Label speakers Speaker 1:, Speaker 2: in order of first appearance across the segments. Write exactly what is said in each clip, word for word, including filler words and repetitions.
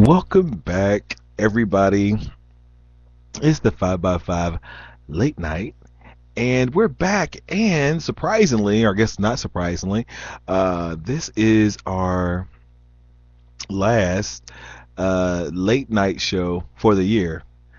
Speaker 1: Welcome back, everybody. It's the five by five late night, and we're back. And surprisingly, or I guess not surprisingly, uh, this is our last uh, late night show for the year.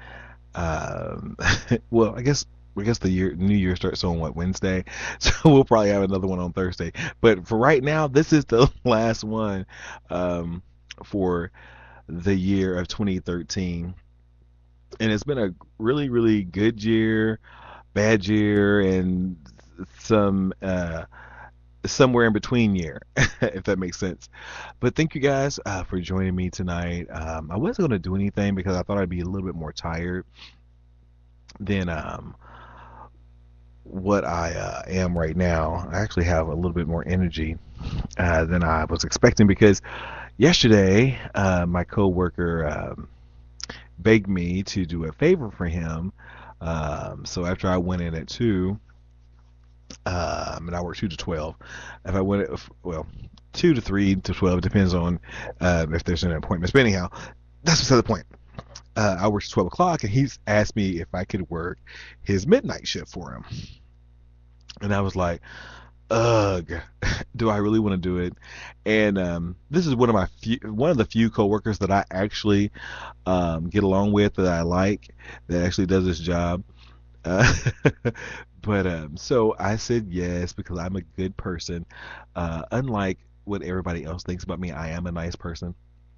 Speaker 1: Um, well, I guess. I guess the year New Year starts on what Wednesday, so we'll probably have another one on Thursday. But for right now, this is the last one um, for the year of twenty thirteen, and it's been a really really good year, bad year, and some uh somewhere in between year, if that makes sense. But thank you guys uh, for joining me tonight. um I wasn't going to do anything because I thought I'd be a little bit more tired than um what I uh, am right now. I actually have a little bit more energy uh, than I was expecting because yesterday uh, my coworker um, begged me to do a favor for him. Um, so after I went in at two, um, and I work two to twelve. If I went at, well, two to three to twelve depends on uh, if there's an appointment. But anyhow, that's beside the point. Uh, I work to twelve o'clock, and he's asked me if I could work his midnight shift for him. And I was like, ugh, do I really want to do it? And um, this is one of my few, one of the few coworkers that I actually um, get along with, that I like, that actually does this job. Uh, but um, so I said yes because I'm a good person. Uh, unlike what everybody else thinks about me, I am a nice person.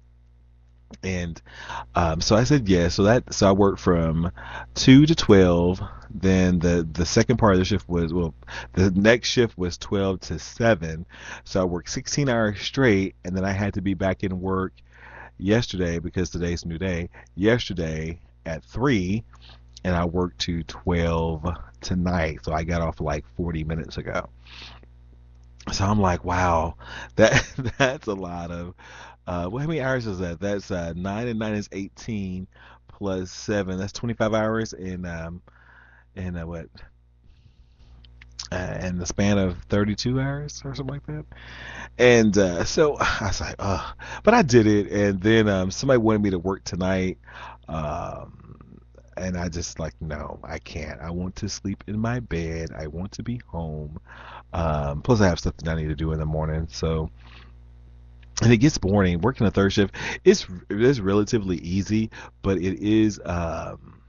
Speaker 1: And um, so I said yes. So that so I worked from two to twelve. Then the the second part of the shift was, well, the next shift was twelve to seven. So I worked sixteen hours straight, and then I had to be back in work yesterday because today's a new day. Yesterday at three, and I worked to twelve tonight. So I got off like forty minutes ago. So I'm like, wow, that that's a lot of. Uh, well, how many hours is that? That's uh, nine and nine is eighteen plus seven. That's twenty-five hours in um in uh, what uh, in the span of thirty-two hours or something like that. And uh, so I was like, oh, but I did it. And then um, somebody wanted me to work tonight. Um, and I just like, no, I can't. I want to sleep in my bed. I want to be home. Um, plus, I have stuff that I need to do in the morning. So, and it gets boring. Working a third shift is it is relatively easy, but it is um,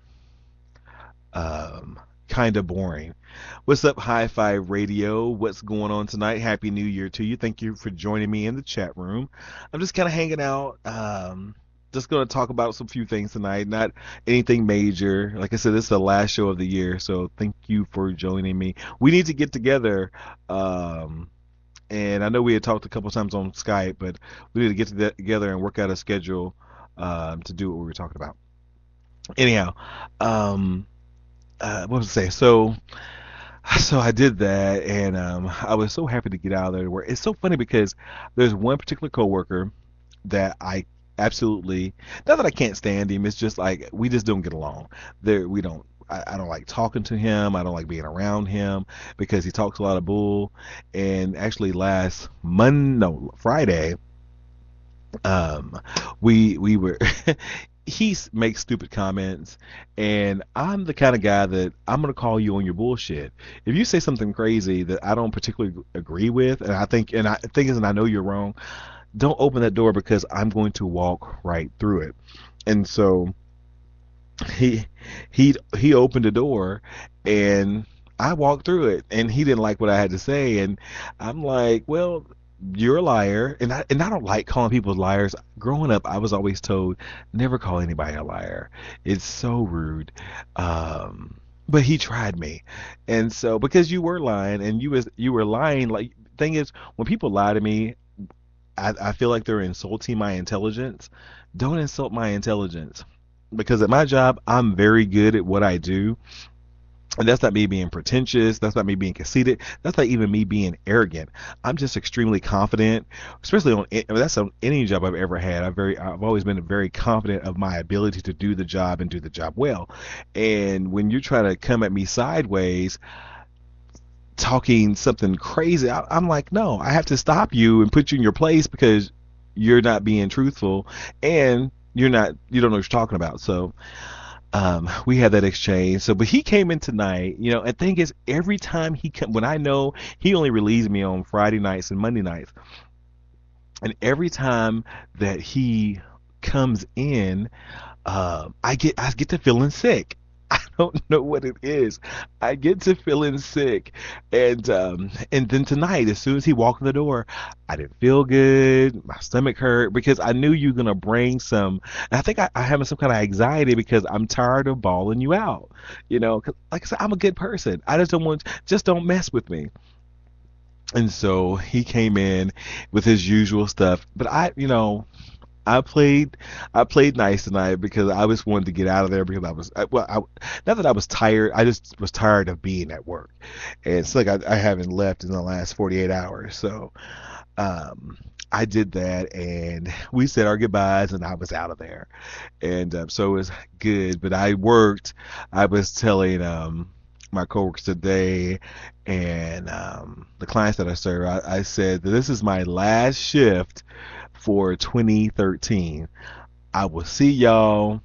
Speaker 1: um, kind of boring. What's up, Hi Five Radio? What's going on tonight? Happy New Year to you. Thank you for joining me in the chat room. I'm just kind of hanging out. Um, just going to talk about some few things tonight, not anything major. Like I said, this is the last show of the year, so thank you for joining me. We need to get together. Um, and I know we had talked a couple times on Skype, but we need to get to together and work out a schedule um, to do what we were talking about. Anyhow, um, uh, what was I say? So, so I did that, and um, I was so happy to get out of there. Where it's so funny because there's one particular coworker that I absolutely, not that I can't stand him. It's just like we just don't get along. There, we don't. I, I don't like talking to him. I don't like being around him because he talks a lot of bull. And actually, last Monday, no, Friday, um, we we were. He makes stupid comments, and I'm the kind of guy that I'm gonna call you on your bullshit. If you say something crazy that I don't particularly agree with, and I think, and I think is, and I know you're wrong, don't open that door because I'm going to walk right through it. And so he he he opened the door, and I walked through it, and he didn't like what I had to say, and I'm like, well, you're a liar, and I and I don't like calling people liars. Growing up, I was always told never call anybody a liar. It's so rude. Um, but he tried me, and so because you were lying, and you was you were lying. Like, thing is, when people lie to me, I, I feel like they're insulting my intelligence. Don't insult my intelligence, because at my job, I'm very good at what I do. And that's not me being pretentious. That's not me being conceited. That's not even me being arrogant. I'm just extremely confident, especially on, I mean, that's on any job I've ever had. I've very, I've always been very confident of my ability to do the job and do the job well. And when you're trying to come at me sideways, talking something crazy, I, I'm like, no, I have to stop you and put you in your place because you're not being truthful. And you're not, you don't know what you're talking about. So um, we had that exchange. So, but he came in tonight, you know, and thing is, every time he come, when I know he only relieves me on Friday nights and Monday nights, and every time that he comes in, uh, I get I get to feeling sick. I don't know what it is. I get to feeling sick, and um, and then tonight, as soon as he walked in the door, I didn't feel good. My stomach hurt because I knew you were gonna bring some. And I think I, I having some kind of anxiety because I'm tired of bawling you out. You know, 'cause like I said, I'm a good person. I just don't want, just don't mess with me. And so he came in with his usual stuff, but I, you know, I played I played nice tonight because I just wanted to get out of there because I was I, well I, not that I was tired, I just was tired of being at work, and it's like I, I haven't left in the last forty-eight hours. So um I did that, and we said our goodbyes, and I was out of there. And um, so it was good, but I worked. I was telling um my coworkers today, and um the clients that I serve, I, I said that this is my last shift for twenty thirteen. I will see y'all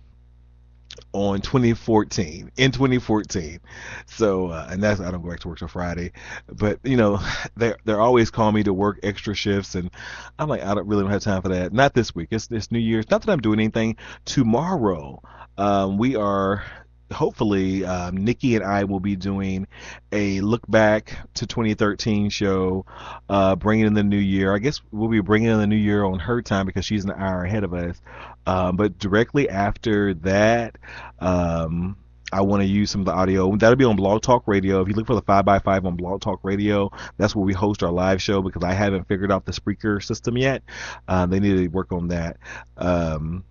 Speaker 1: on twenty fourteen, in twenty fourteen. So uh, and that's, I don't go back to work till Friday, but you know, they're they're always calling me to work extra shifts, and I'm like, I don't really don't have time for that. Not this week. It's it's New Year's. Not that I'm doing anything. Tomorrow, um, we are, hopefully, um, Nikki and I will be doing a look back to twenty thirteen show, uh, bringing in the new year. I guess we'll be bringing in the new year on her time because she's an hour ahead of us. Um, but directly after that, um, I want to use some of the audio. That'll be on Blog Talk Radio. If you look for the five by five on Blog Talk Radio, that's where we host our live show because I haven't figured out the Spreaker system yet. Um, they need to work on that. Um,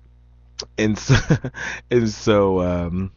Speaker 1: and so, and so um,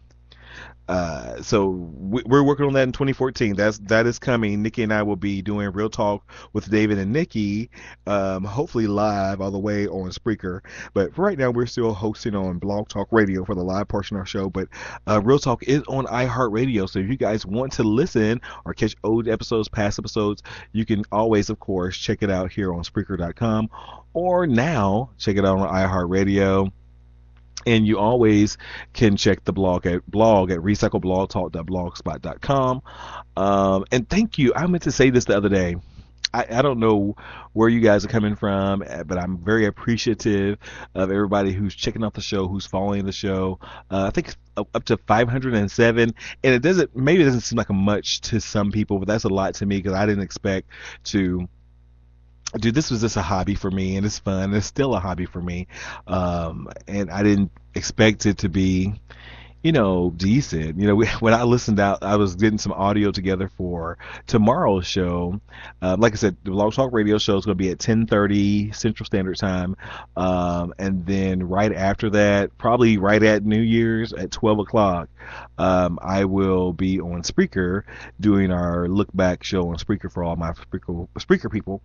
Speaker 1: uh, so we, we're working on that in twenty fourteen. That's that is coming. Nikki and I will be doing Real Talk with David and Nikki, um, hopefully live all the way on Spreaker. But for right now, we're still hosting on Blog Talk Radio for the live portion of our show. But uh, Real Talk is on iHeartRadio, so if you guys want to listen or catch old episodes, past episodes, you can always, of course, check it out here on Spreaker dot com, or now check it out on iHeartRadio. And you always can check the blog at blog at recycle blog talk dot blogspot dot com. Um, and thank you. I meant to say this the other day. I, I don't know where you guys are coming from, but I'm very appreciative of everybody who's checking out the show, who's following the show. Uh, I think it's up to five hundred seven, and it doesn't, maybe it doesn't seem like a much to some people, but that's a lot to me because I didn't expect to. Dude, this was just a hobby for me, and it's fun. It's still a hobby for me, um, and I didn't expect it to be, you know, decent. You know, we, when I listened out, I was getting some audio together for tomorrow's show. Um, like I said, the Blog Talk Radio show is going to be at ten thirty Central Standard Time, um, and then right after that, probably right at New Year's at twelve o'clock, um, I will be on Spreaker doing our look back show on Spreaker for all my Spreaker, Spreaker people.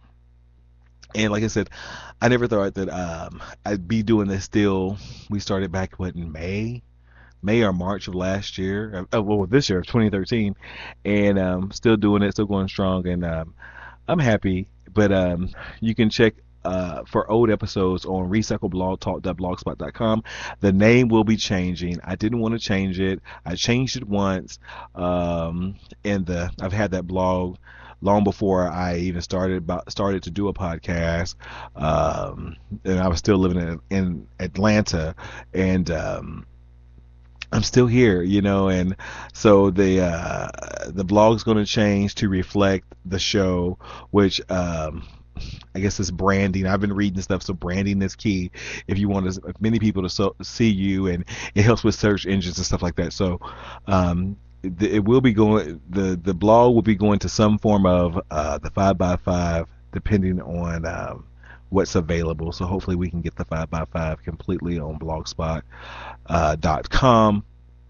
Speaker 1: And like I said, I never thought that um, I'd be doing this still. We started back, what, in May? May or March of last year. Uh, well, this year, of twenty thirteen. And um, still doing it, still going strong. And um, I'm happy. But um, you can check uh, for old episodes on recycle blog talk dot blogspot dot com. The name will be changing. I didn't want to change it. I changed it once. Um, and the I've had that blog long before I even started about, started to do a podcast, um, and I was still living in, in Atlanta, and um, I'm still here, you know, and so the uh, the blog's going to change to reflect the show, which um, I guess is branding. I've been reading stuff, so branding is key if you want as many people to so, see you, and it helps with search engines and stuff like that. So. Um, It will be going. The the blog will be going to some form of uh, the five by five, depending on um, what's available. So hopefully we can get the five by five completely on blogspot dot com.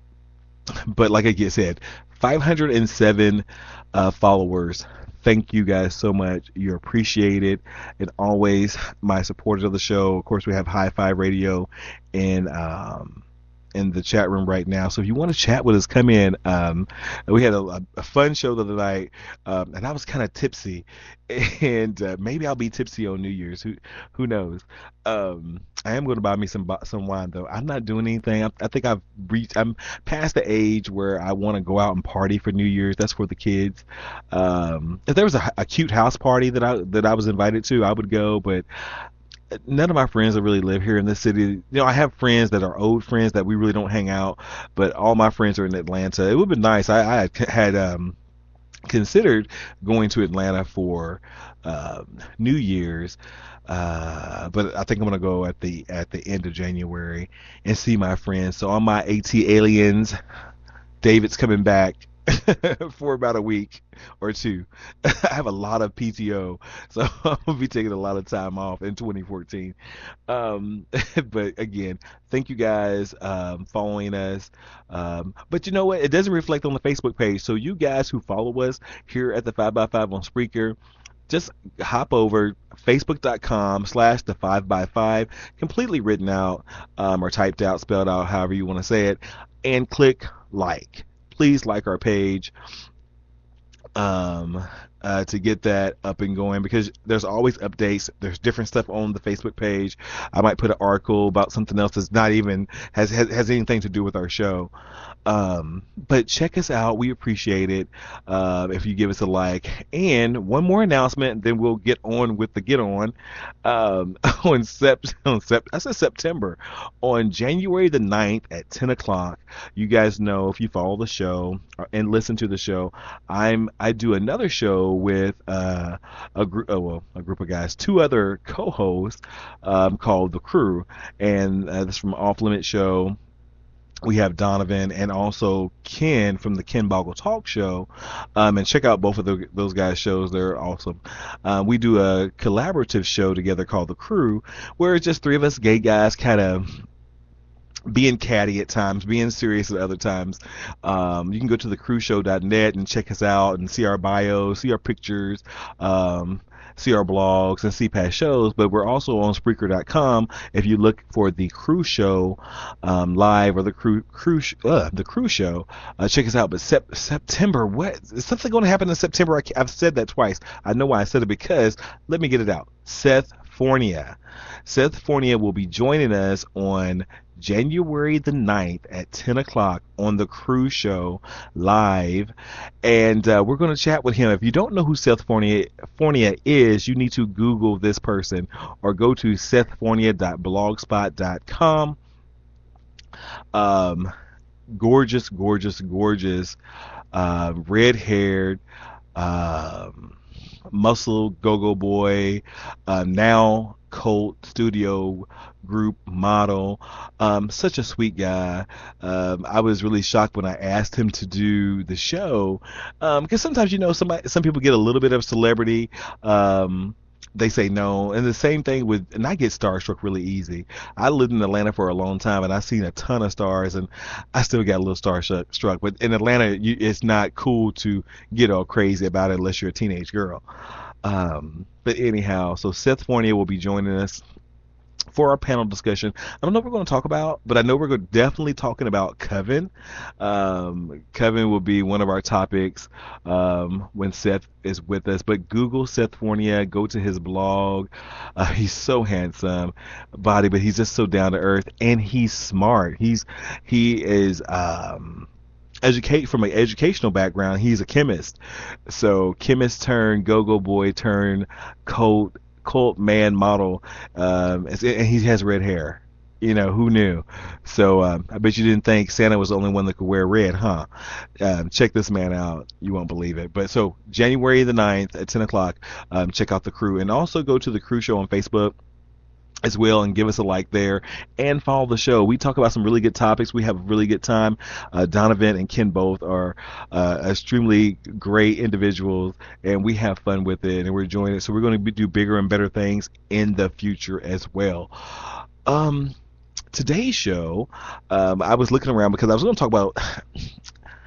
Speaker 1: But like I said, five hundred seven uh, followers. Thank you guys so much. You're appreciated, and always my supporters of the show. Of course, we have High Five Radio and. Um, in the chat room right now. So if you want to chat with us, come in. Um, we had a, a fun show the other night, um, and I was kind of tipsy, and uh, maybe I'll be tipsy on New Year's. Who who knows? Um, I am going to buy me some bo- some wine though. I'm not doing anything. I, I think I've reached. I'm past the age where I want to go out and party for New Year's. That's for the kids. Um, if there was a, a cute house party that I that I was invited to, I would go, but none of my friends that really live here in this city. You know, I have friends that are old friends that we really don't hang out, but all my friends are in Atlanta. It would have been nice. I, I had, had um, considered going to Atlanta for um, New Year's, uh, but I think I'm gonna go at the at the end of January and see my friends. So on my AT Aliens, David's coming back for about a week or two. I have a lot of P T O, so I'm gonna be taking a lot of time off in twenty fourteen. Um, but again, thank you guys um, following us. Um, but you know what? It doesn't reflect on the Facebook page. So you guys who follow us here at the five by five on Spreaker, just hop over facebook.com slash the five by five, completely written out um, or typed out, spelled out, however you want to say it, and click like. Please like our page um, uh, to get that up and going, because there's always updates. There's different stuff on the Facebook page. I might put an article about something else that's not even has has, has anything to do with our show. Um, but check us out. We appreciate it uh, if you give us a like. And one more announcement, then we'll get on with the get on. Um, on, sept- on sept- I said September. On January the ninth at ten o'clock, you guys know if you follow the show and listen to the show, I'm I do another show with uh, a group, oh, well, a group of guys, two other co-hosts um, called The Crew, and uh, this is from Off Limit Show. We have Donovan and also Ken from the Ken Boggle Talk Show. Um, and check out both of the, those guys' shows. They're awesome. Uh, we do a collaborative show together called The Crew, where it's just three of us gay guys kind of being catty at times, being serious at other times. Um, you can go to the crew show dot net and check us out and see our bios, see our pictures, um, see our blogs, and see past shows. But we're also on Spreaker dot com. If you look for the Crew Show um, live or the Crew Crew uh, the Crew Show, uh, check us out. But sep- September, what is something going to happen in September? I I've said that twice. I know why I said it, because let me get it out. Seth Fornia. Seth Fornia will be joining us on January the ninth at ten o'clock on the Crew Show live, and uh, we're going to chat with him. If you don't know who Seth Fornia, Fornia is, you need to Google this person or go to seth fornia dot blogspot dot com. Um, gorgeous, gorgeous, gorgeous, uh, red-haired, um, muscle go-go boy, uh, now Colt Studio Group model, um, such a sweet guy. Um, I was really shocked when I asked him to do the show, because um, sometimes, you know, somebody, some people get a little bit of celebrity, um, they say no, and the same thing with, and I get starstruck really easy. I lived in Atlanta for a long time, and I've seen a ton of stars, and I still got a little starstruck. But in Atlanta, you, it's not cool to get all crazy about it unless you're a teenage girl. Um, but anyhow, so Seth Fornia will be joining us for our panel discussion. I don't know what we're going to talk about, but I know we're going to definitely talking about Coven. Um, Coven will be one of our topics um, when Seth is with us. But Google Seth Fornia, go to his blog. Uh, he's so handsome, body, but he's just so down to earth, and he's smart. He's he is. Um, educate from an educational background. He's a chemist, so chemist turn go-go boy turn cult cult man model, um, and he has red hair. You know, who knew? So um, I bet you didn't think Santa was the only one that could wear red, huh? Um, check this man out. You won't believe it. But so January the ninth at ten o'clock, um, check out the Crew, and also go to the Crew Show on Facebook as well, and give us a like there, and follow the show. We talk about some really good topics. We have a really good time. uh, Donovan and Ken both are uh, extremely great individuals, and we have fun with it, and we're enjoying it. So we're going to do bigger and better things in the future as well. Um, today's show, um, I was looking around because I was going to talk about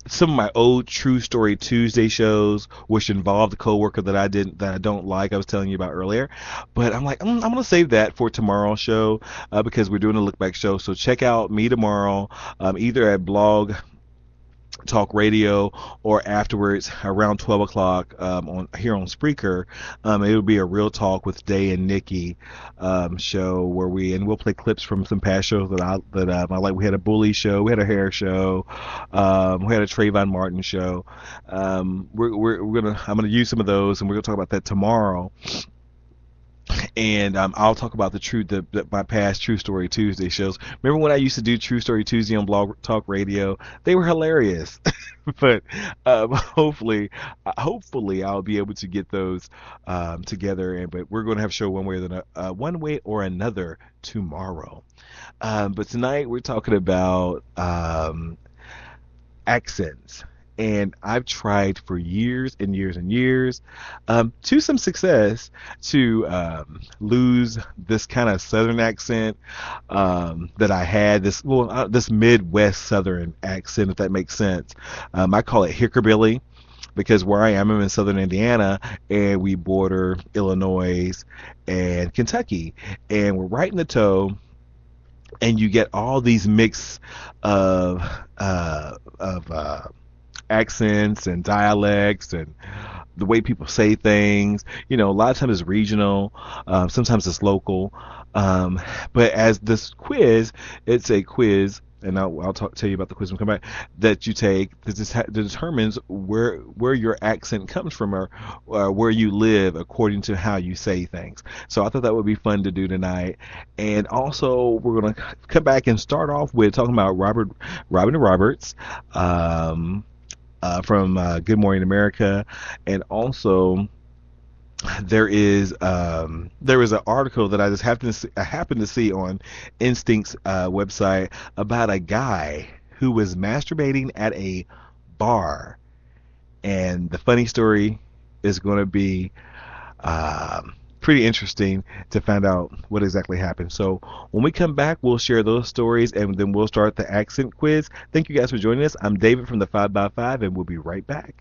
Speaker 1: some of my old True Story Tuesday shows, which involved a coworker that I didn't that I don't like. I was telling you about earlier, but I'm like, I'm, I'm gonna save that for tomorrow's show uh, because we're doing a look back show. So check out me tomorrow, um, either at Blog Talk Radio or afterwards around twelve o'clock um, on here on Spreaker. Um, it will be a Real Talk with Day and Nikki um, show where we and we'll play clips from some past shows that I that um, I like. We had a Bully show, we had a Hair show, um, we had a Trayvon Martin show. Um, we're, we're we're gonna I'm gonna use some of those and we're gonna talk about that tomorrow. And um, I'll talk about the true the, the my past True Story Tuesday shows. Remember when I used to do True Story Tuesday on Blog Talk Radio? They were hilarious. But um, hopefully, uh, hopefully I'll be able to get those um, together. And but we're going to have a show one way or the, uh, one way or another tomorrow. Um, but tonight we're talking about um, accents. And I've tried for years and years and years, um, to some success, to um, lose this kind of Southern accent um, that I had. This well, uh, this Midwest Southern accent, if that makes sense. Um, I call it Hickerbilly because where I am, I'm in Southern Indiana, and we border Illinois and Kentucky, and we're right in the toe. And you get all these mix of uh, of uh, accents and dialects and the way people say things. You know, a lot of times it's regional, um, sometimes it's local. Um, but as this quiz, it's a quiz, and I'll, I'll talk, tell you about the quiz when we come back, that you take that, this, that determines where where your accent comes from or uh, where you live according to how you say things. So I thought that would be fun to do tonight. And also we're going to come back and start off with talking about Robert Robin Roberts, um, Uh, from uh, Good Morning America, and also there is um, there is an article that I just happened to see, I happened to see on Instinct's uh, website about a guy who was masturbating at a bar, and the funny story is going to be um, pretty interesting to find out what exactly happened. So when we come back, we'll share those stories and then we'll start the accent quiz. Thank you guys for joining us. I'm David from the five by five, and we'll be right back.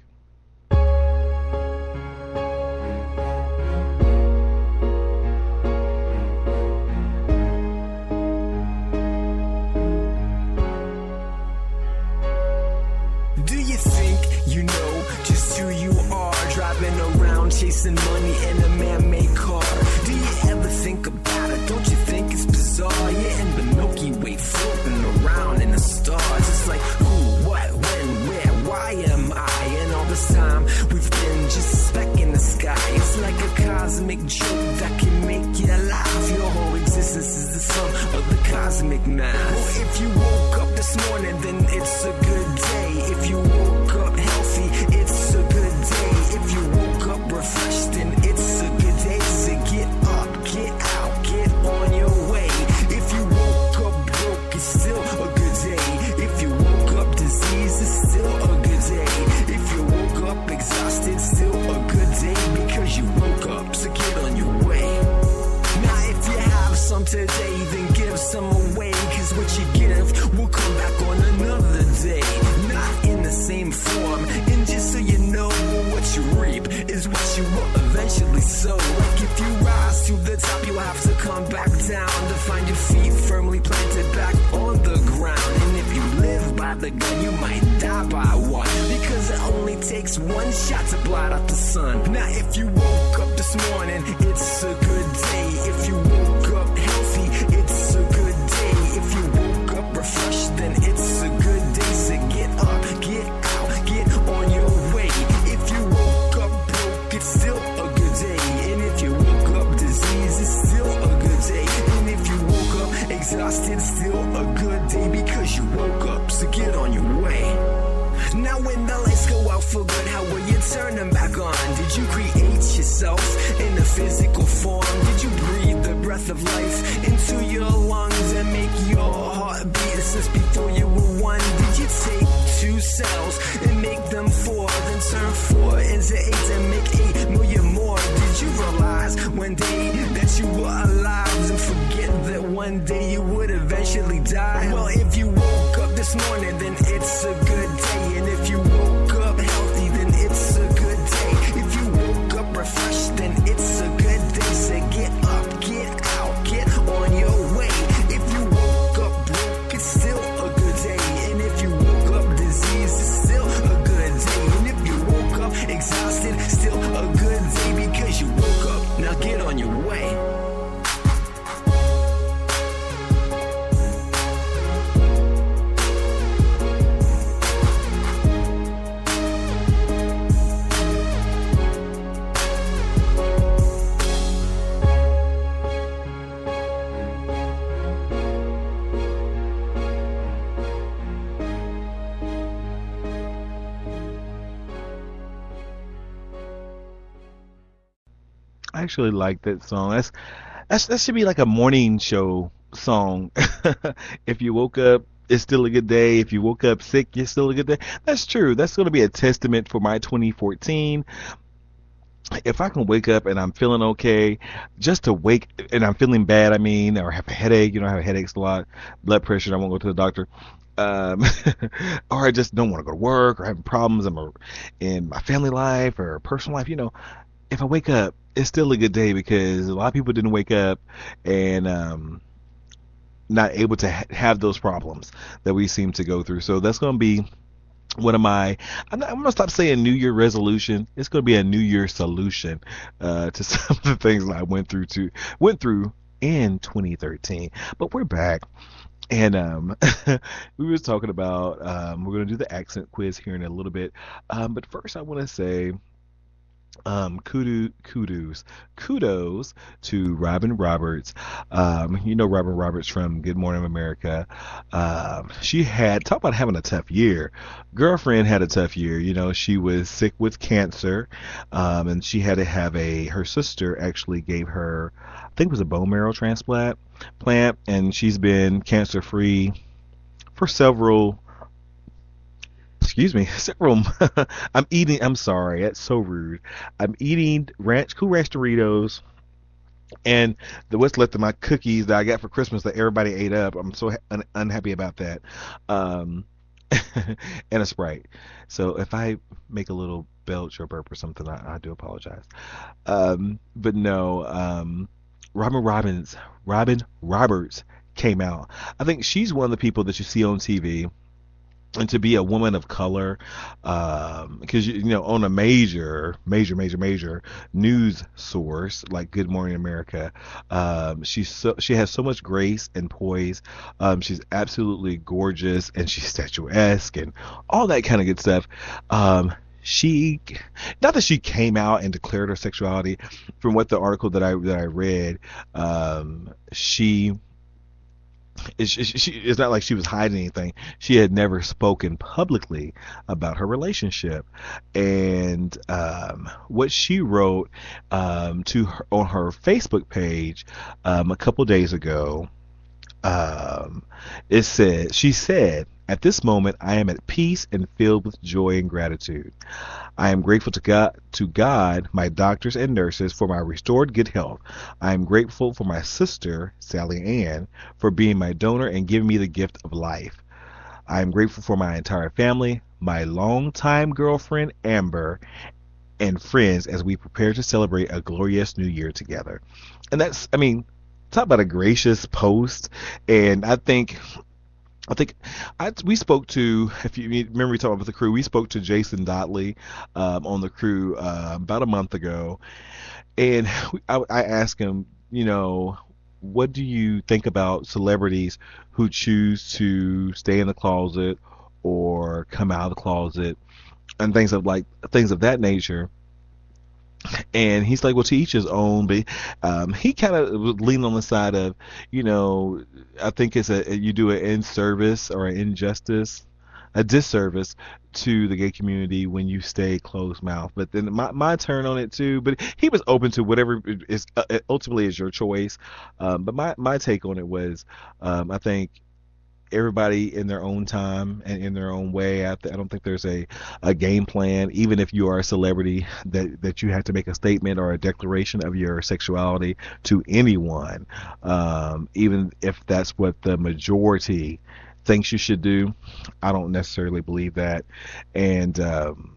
Speaker 2: Do you think you know just who you are, driving around chasing money in a man-made car? Do you ever think about it? Don't you think it's bizarre? You're in the Milky Way, floating around in the stars. It's like who, what, when, where, why am I? And all this time we've been just a speck in the sky. It's like a cosmic joke that can make you laugh. Your whole existence is the sum of the cosmic math. Well, if you woke up this morning, then it's a good day. If you woke up healthy, it's a good day. If you woke up refreshed, then it's a good day. So get up, get out, get on your way. If you woke up broke, it's still a good day. If you woke up diseased, it's still a good day. If you woke up exhausted, still a good day because you woke up. So get on your way. Now if you have some today, then give some away, cause what you give will come back on another day. Not in the same form, and just so you know, what you reap is what you will eventually sow. Like if you rise to the top, you'll have to come back down to find your feet firmly planted back on the ground. And if you live by the gun, you might die by one, because it only takes one shot to blot out the sun. Now if you woke up this morning, it's a good day. If you woke up healthy, it's a good day. If you woke up refreshed, then it's a good day. So get up, get out, get on your way. If you woke up broke, it's still a good day. And if you woke up diseased, it's still a good day. And if you woke up exhausted, still a good day because you woke up. So get on your way. Now when the lights go out for good, how will you turn them back on? Did you create yourself in a physical form? Did you breathe the breath of life into your lungs and make your heart beat since before you were one? Did you take two cells and make them four, then turn four into eight and make eight million more? Did you realize one day that you were alive and forget that one day you would eventually die? Well, if you woke up this morning, then it's a good day. And if you
Speaker 1: I actually like that song. That's that's that should be like a morning show song. If you woke up, it's still a good day. If you woke up sick, it's still a good day. That's true. That's going to be a testament for my twenty fourteen. If I can wake up and I'm feeling okay, just to wake and I'm feeling bad, I mean, or have a headache, you know, I have headaches a lot, blood pressure, I won't go to the doctor. Um, or I just don't want to go to work or having problems in my, in my family life or personal life, you know, if I wake up, it's still a good day because a lot of people didn't wake up and, um, not able to ha- have those problems that we seem to go through. So that's going to be one of my I'm, not, I'm gonna stop saying New Year resolution. It's gonna be a New Year solution uh, to some of the things that I went through to went through in twenty thirteen. But we're back, and um, we were talking about um, we're gonna do the accent quiz here in a little bit. Um, but first, I want to say um kudos kudos kudos to Robin Roberts. Um you know Robin Roberts from Good Morning America. Um she had talk about having a tough year. Girlfriend had a tough year. You know, she was sick with cancer, um and she had to have a her sister actually gave her, I think it was a bone marrow transplant plant, and she's been cancer free for several excuse me, several. I'm eating. I'm sorry. That's so rude. I'm eating ranch, Cool Ranch Doritos, and the what's left of my cookies that I got for Christmas that everybody ate up. I'm so un- unhappy about that. Um, and a Sprite. So if I make a little belch or burp or something, I, I do apologize. Um, but no, um, Robin Robbins, Robin Roberts came out. I think she's one of the people that you see on T V, and to be a woman of color, um, because you know, on a major, major, major, major news source like Good Morning America, um, she's so she has so much grace and poise. Um, she's absolutely gorgeous, and she's statuesque and all that kind of good stuff. Um, she, not that she came out and declared her sexuality, from what the article that I that I read, um, she. It's, she, she, it's not like she was hiding anything. She had never spoken publicly about her relationship, and um, what she wrote um, to her, on her Facebook page um, a couple days ago, um, it said she said, "At this moment, I am at peace and filled with joy and gratitude. I am grateful to God, to God, my doctors and nurses, for my restored good health. I am grateful for my sister, Sally Ann, for being my donor and giving me the gift of life. I am grateful for my entire family, my longtime girlfriend, Amber, and friends as we prepare to celebrate a glorious new year together." And that's, I mean, talk about a gracious post. And I think I think I, we spoke to, if you remember we talked about the crew, we spoke to Jason Dotley um, on the crew uh, about a month ago. And I, I asked him, you know, what do you think about celebrities who choose to stay in the closet or come out of the closet and things of like things of that nature? And he's like, well, to each his own. But um, he kind of leaned on the side of, you know, I think it's a you do an in-service or an injustice, a disservice to the gay community when you stay closed mouth. But then my, my turn on it too. But he was open to whatever is uh, ultimately is your choice. Um, but my, my take on it was, um, I think everybody in their own time and in their own way. I, th- I don't think there's a, a game plan, even if you are a celebrity, that, that you have to make a statement or a declaration of your sexuality to anyone, um, even if that's what the majority thinks you should do. I don't necessarily believe that. And um,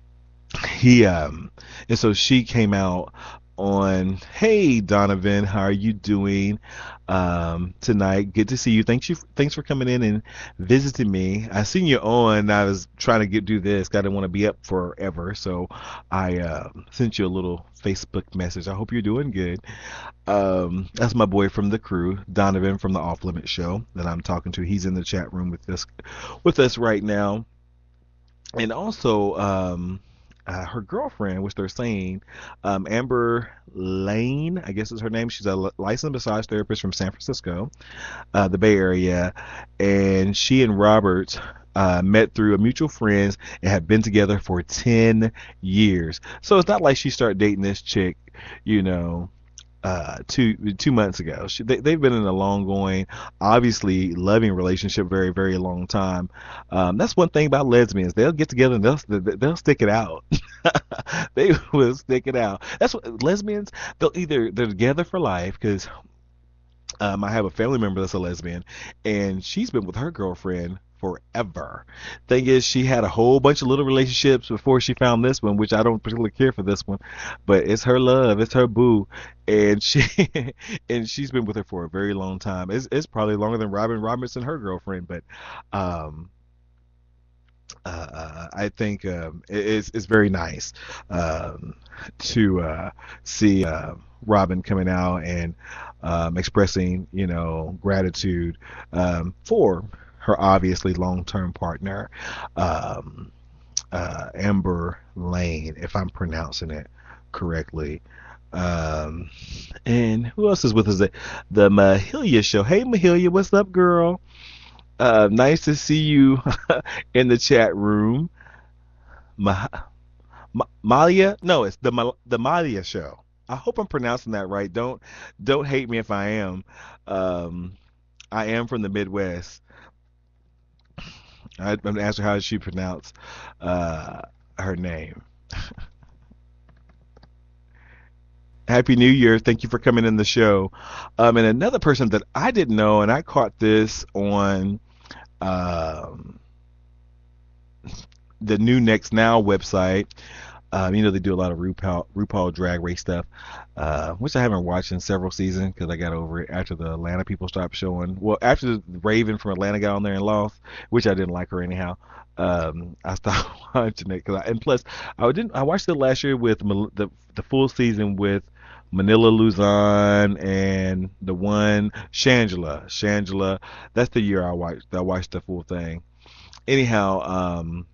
Speaker 1: he um, and so she came out on, "Hey Donovan, how are you doing um, tonight? Good to see you. Thanks you. Thanks for coming in and visiting me. I seen you on. I was trying to get do this. I didn't want to be up forever, so I uh, sent you a little Facebook message. I hope you're doing good." Um, that's my boy from the crew, Donovan from the Off Limit Show that I'm talking to. He's in the chat room with us with us right now, and also. Um, Uh, her girlfriend, which they're saying, um, Amber Lane, I guess is her name. She's a licensed massage therapist from San Francisco, uh, the Bay Area, and she and Robert uh, met through a mutual friends and have been together for ten years. So it's not like she started dating this chick, you know, uh, two two months ago. She, they, they've been in a long going, obviously loving relationship, very very long time. Um, that's one thing about lesbians; they'll get together and they'll they'll stick it out. They will stick it out. That's what lesbians. They'll either they're together for life because um, I have a family member that's a lesbian, and she's been with her girlfriend forever. Thing is, she had a whole bunch of little relationships before she found this one, which I don't particularly care for this one, but it's her love, it's her boo, and she and she's been with her for a very long time. It's, it's probably longer than Robin Robertson, her girlfriend, but um, uh, uh, I think um, it- it's it's very nice um, to uh, see uh, Robin coming out and um, expressing, you know, gratitude um, for her obviously long-term partner, um, uh, Amber Lane, if I'm pronouncing it correctly. Um, and who else is with us? The, the Mahalia show. Hey, Mahalia, what's up, girl? Uh, nice to see you in the chat room. Ma- Ma- Malia? No, it's the Ma- the Malia show. I hope I'm pronouncing that right. Don't don't hate me if I am. Um, I am from the Midwest. I, I'm gonna ask her how she pronounce uh, her name. Happy New Year! Thank you for coming in the show. Um, and another person that I didn't know, and I caught this on um, the new Next Now website. Um, you know, they do a lot of RuPaul, RuPaul Drag Race stuff, uh, which I haven't watched in several seasons because I got over it after the Atlanta people stopped showing. Well, after the Raven from Atlanta got on there and lost, which I didn't like her anyhow. Um, I stopped watching it because, I, and plus, I didn't. I watched it last year with Mal- the the full season with Manila Luzon and the one Shangela. Shangela. That's the year I watched. I watched the full thing. Anyhow, um,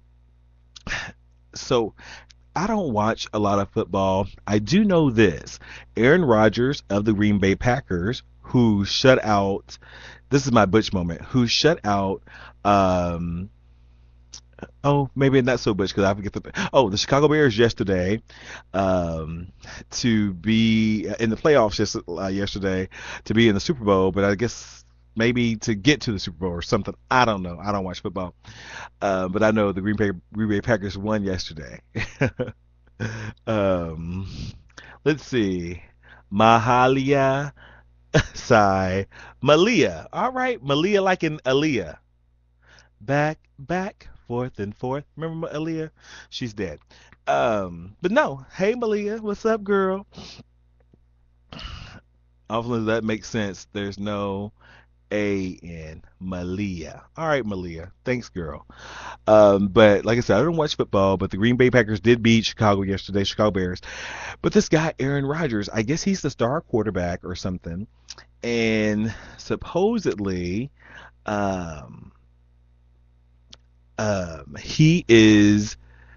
Speaker 1: so I don't watch a lot of football. I do know this. Aaron Rodgers of the Green Bay Packers, who shut out, this is my Butch moment, who shut out, um, oh, maybe not so Butch because I forget the, oh, the Chicago Bears yesterday, um, to be in the playoffs just, uh, yesterday, to be in the Super Bowl, but I guess maybe to get to the Super Bowl or something. I don't know. I don't watch football. Uh, but I know the Green Bay, Green Bay Packers won yesterday. um, let's see. Mahalia Sai. Malia. All right. Malia like in Aaliyah. Back, back, forth and forth. Remember Aaliyah? She's dead. Um, but no. Hey, Malia. What's up, girl? Hopefully that makes sense. There's no A in Malia. All right, Malia. Thanks, girl. Um, but like I said, I don't watch football, but the Green Bay Packers did beat Chicago yesterday, Chicago Bears. But this guy, Aaron Rodgers, I guess he's the star quarterback or something. And supposedly, um, um, he is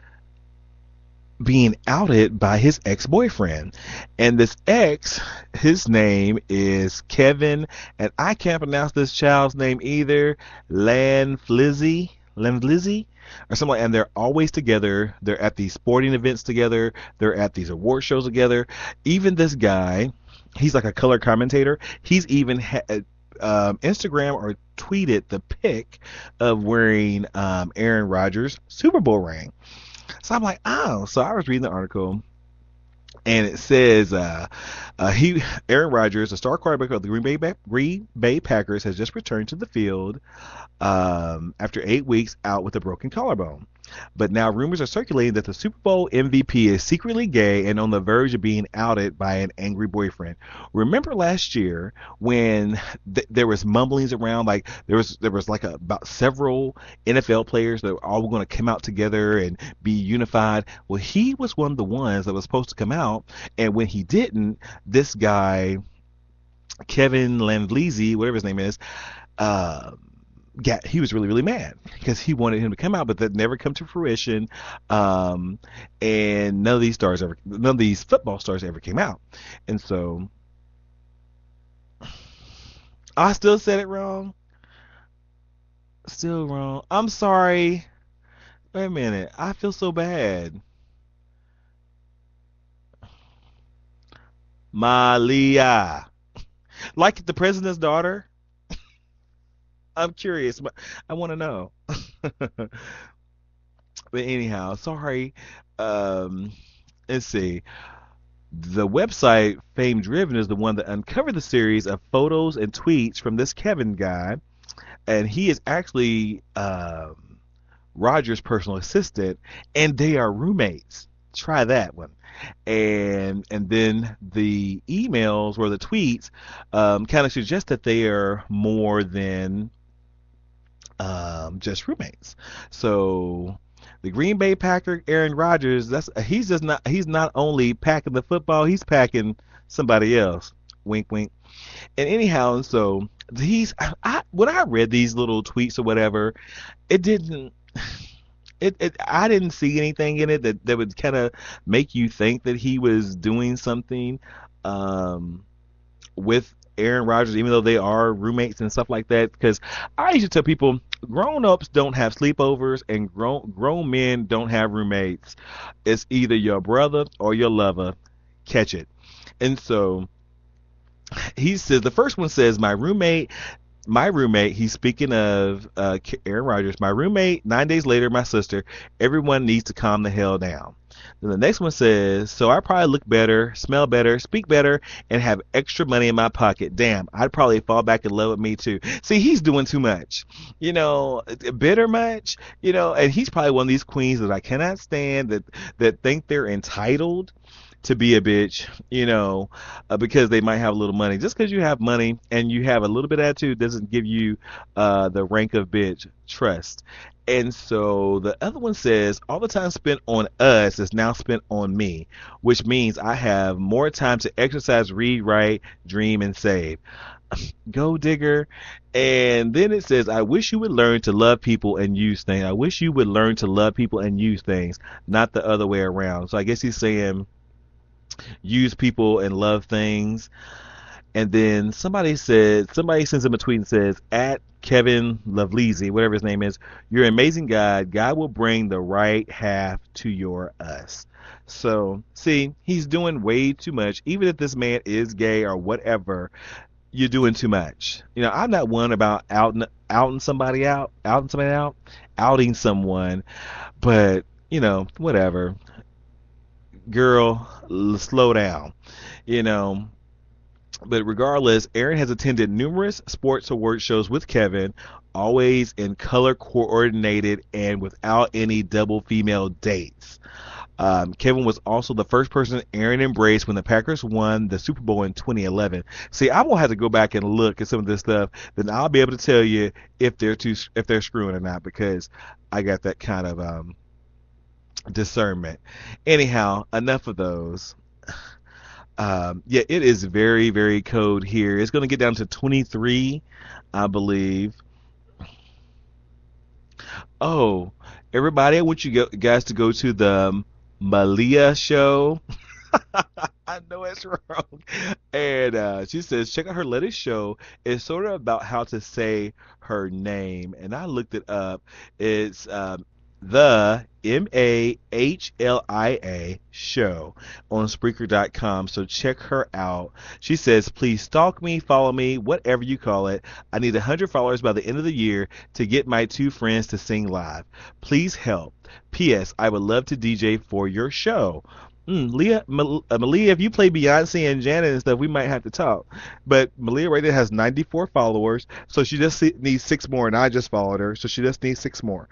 Speaker 1: being outed by his ex-boyfriend. And this ex, his name is Kevin, and I can't pronounce this child's name either. Lanflizzy, Lanflizzy, or something like. And they're always together. They're at these sporting events together. They're at these award shows together. Even this guy, he's like a color commentator. He's even had um, Instagram or tweeted the pic of wearing um, Aaron Rodgers' Super Bowl ring. So I'm like, oh. So I was reading the article, and it says uh, uh, he, Aaron Rodgers, the star quarterback of the Green Bay Green Bay Packers, has just returned to the field um, after eight weeks out with a broken collarbone. But now rumors are circulating that the Super Bowl M V P is secretly gay and on the verge of being outed by an angry boyfriend. Remember last year when th- there was mumblings around, like there was there was like a, about several N F L players that were all going to come out together and be unified. Well, he was one of the ones that was supposed to come out, and when he didn't, this guy Kevin Lanflizzy, whatever his name is, uh, got he was really really mad because he wanted him to come out, but that never come to fruition. Um, and none of these stars ever, none of these football stars ever came out, and so I still said it wrong. Still wrong. I'm sorry. Wait a minute. I feel so bad. Malia. Like the president's daughter? I'm curious, but I want to know. But anyhow, sorry. Um, let's see. The website Fame Driven is the one that uncovered the series of photos and tweets from this Kevin guy, and he is actually um, Roger's personal assistant, and they are roommates. Try that one. And and then the emails or the tweets um, kind of suggest that they are more than um, just roommates. So the Green Bay Packer, Aaron Rodgers, that's he's just not he's not only packing the football, he's packing somebody else. Wink, wink. And anyhow, so these I when I read these little tweets or whatever, it didn't. It, it I didn't see anything in it that, that would kind of make you think that he was doing something um, with Aaron Rodgers, even though they are roommates and stuff like that. Because I used to tell people, grown-ups don't have sleepovers and grown grown men don't have roommates. It's either your brother or your lover. Catch it. And so he says, the first one says, my roommate My roommate, he's speaking of uh, Aaron Rodgers. My roommate, nine days later, my sister. Everyone needs to calm the hell down. Then the next one says, so I probably look better, smell better, speak better, and have extra money in my pocket. Damn, I'd probably fall back in love with me too. See, he's doing too much. You know, bitter much. You know, and he's probably one of these queens that I cannot stand that that think they're entitled to be a bitch, you know, uh, because they might have a little money. Just because you have money and you have a little bit of attitude doesn't give you uh, the rank of bitch. Trust. And so the other one says, all the time spent on us is now spent on me, which means I have more time to exercise, read, write, dream, and save. Go digger. And then it says, I wish you would learn to love people and use things. I wish you would learn to love people and use things, not the other way around. So I guess he's saying, use people and love things. And then somebody said, somebody sends him a tweet and says, at Kevin Lovelazy, whatever his name is, you're an amazing God. God will bring the right half to your us. So, see, he's doing way too much. Even if this man is gay or whatever, you're doing too much. You know, I'm not one about outing, outing somebody out, outing somebody out, outing someone, but, you know, whatever. Girl, slow down, you know. But regardless, Aaron has attended numerous sports award shows with Kevin, always in color coordinated and without any double female dates. Um, Kevin was also the first person Aaron embraced when the Packers won the Super Bowl in twenty eleven. See, I'm gonna have to go back and look at some of this stuff. Then I'll be able to tell you if they're too if they're screwing or not, because I got that kind of um, discernment. Anyhow, enough of those. Um, yeah, it is very, very cold here. It's going to get down to twenty-three, I believe. Oh, everybody, I want you go, guys to go to the Malia show. I know it's wrong. And uh, she says, check out her latest show. It's sort of about how to say her name. And I looked it up. It's um, the M A H L I A show on Spreaker dot com. So check her out. She says, please stalk me, follow me, whatever you call it. I need one hundred followers by the end of the year to get my two friends to sing live. Please help. P S. I would love to D J for your show. Mm, Leah, Mal- uh, Malia, if you play Beyonce and Janet and stuff, we might have to talk. But Malia right there has ninety-four followers, so she just needs six more, and I just followed her, so she just needs six more.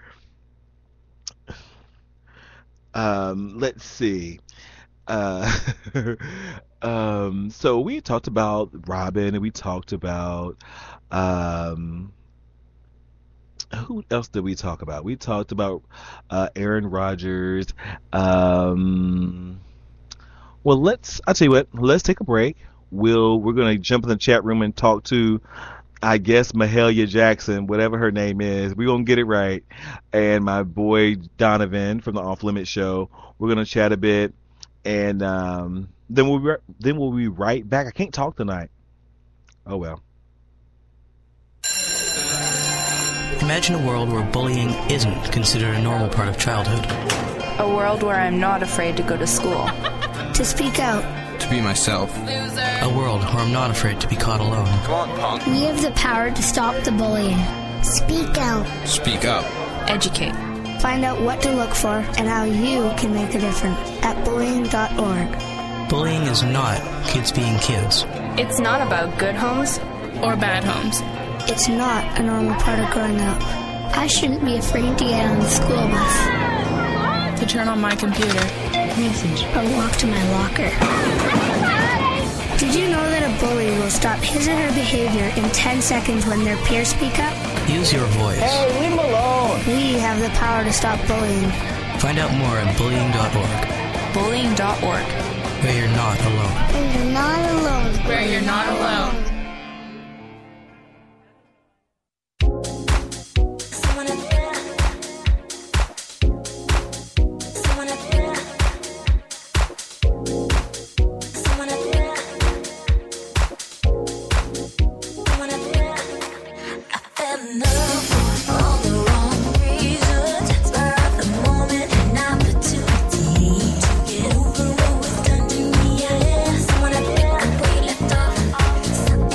Speaker 1: Um, let's see. Uh, um, so we talked about Robin, and we talked about um, who else did we talk about? We talked about uh, Aaron Rodgers. Um, well, let's. I'll tell you what. Let's take a break. We'll we're gonna jump in the chat room and talk to, I guess, Mahalia Jackson, whatever her name is. We're going to get it right. And my boy Donovan from the Off Limit Show. We're going to chat a bit. And um, then, we'll be, then we'll be right back. I can't talk tonight. Oh, well.
Speaker 3: Imagine a world where bullying isn't considered a normal part of childhood.
Speaker 4: A world where I'm not afraid to go to school.
Speaker 5: To speak out.
Speaker 6: To be myself.
Speaker 3: Loser. A world where I'm not afraid to be caught alone.
Speaker 6: Come on, punk.
Speaker 5: We have the power to stop the bullying. Speak out.
Speaker 6: Speak up.
Speaker 4: Educate.
Speaker 5: Find out what to look for and how you can make a difference at bullying dot org.
Speaker 3: Bullying is not kids being kids.
Speaker 4: It's not about good homes or bad homes.
Speaker 5: It's not a normal part of growing up. I shouldn't be afraid to get on the school bus.
Speaker 4: To turn on my computer.
Speaker 5: Message. Or walk to my locker. Did you know that a bully will stop his or her behavior in ten seconds when their peers speak up?
Speaker 3: Use your voice.
Speaker 7: Hey, leave him alone.
Speaker 5: We have the power to stop bullying.
Speaker 3: Find out more at bullying dot org.
Speaker 4: bullying dot org.
Speaker 3: Where you're not alone.
Speaker 5: Where you're not alone.
Speaker 4: Where you're not alone.
Speaker 8: Someone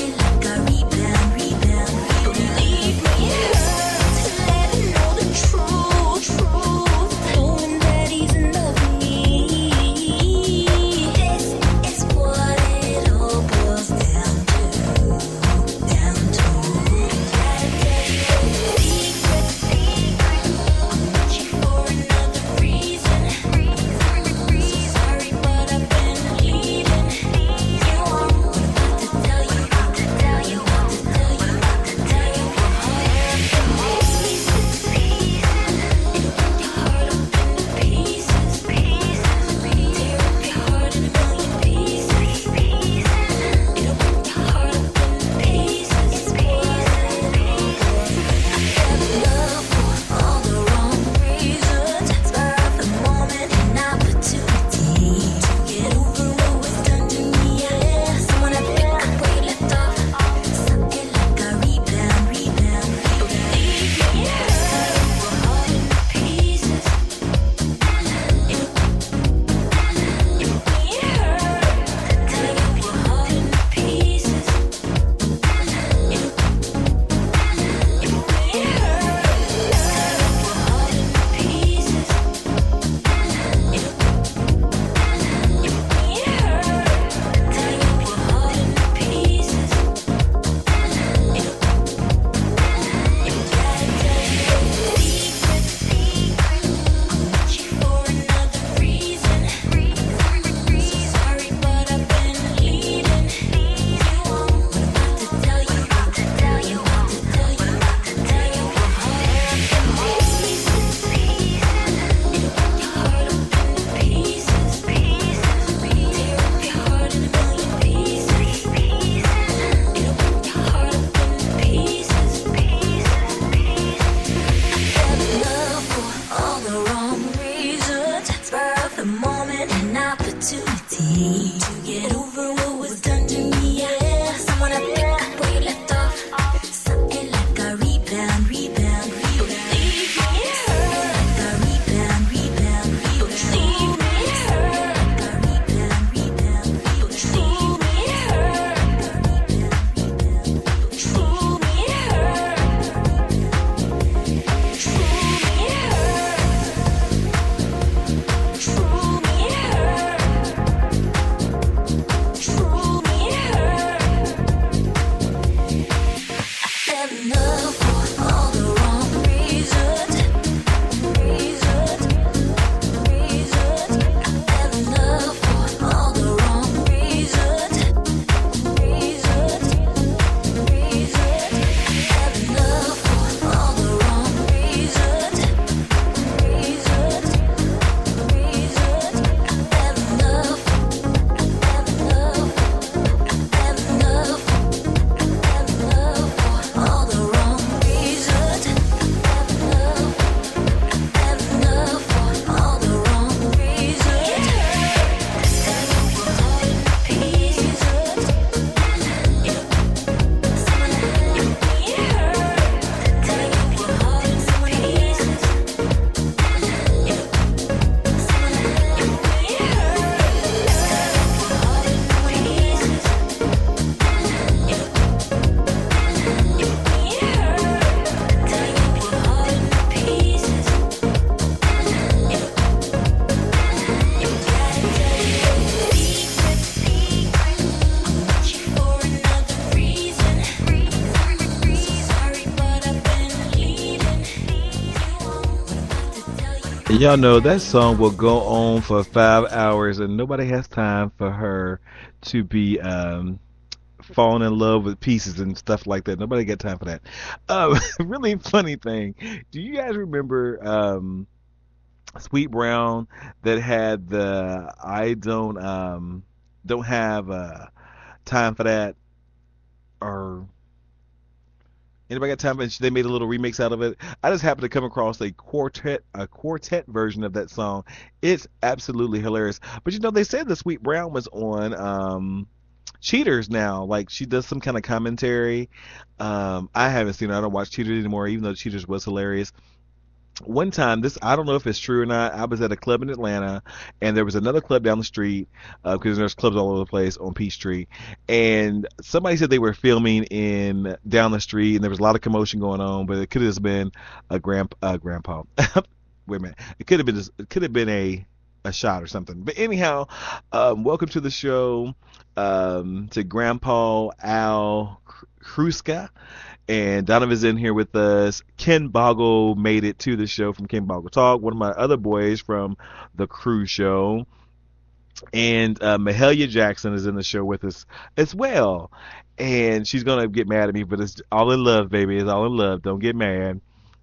Speaker 1: Y'all know that song will go on for five hours, and nobody has time for her to be um, falling in love with pieces and stuff like that. Nobody got time for that. Um, really funny thing. Do you guys remember um, Sweet Brown that had the I don't um, don't have uh, time for that, or anybody got time? And they made a little remix out of it. I just happened to come across a quartet, a quartet version of that song. It's absolutely hilarious. But you know, they said the Sweet Brown was on um, Cheaters now. Like she does some kind of commentary. Um, I haven't seen it. I don't watch Cheaters anymore, even though Cheaters was hilarious. One time, this I don't know if it's true or not. I was at a club in Atlanta, and there was another club down the street because uh, there's clubs all over the place on Peachtree. And somebody said they were filming in down the street, and there was a lot of commotion going on. But it could have just been a grand uh, grandpa. Wait a minute, it could have been just, it could have been a a shot or something. But anyhow, um, welcome to the show, um, to Grandpa Al Kruska. And Donovan's in here with us. Ken Boggle made it to the show from Ken Boggle Talk, one of my other boys from the Crew Show. And uh, Mahalia Jackson is in the show with us as well. And she's going to get mad at me, but it's all in love, baby. It's all in love. Don't get mad.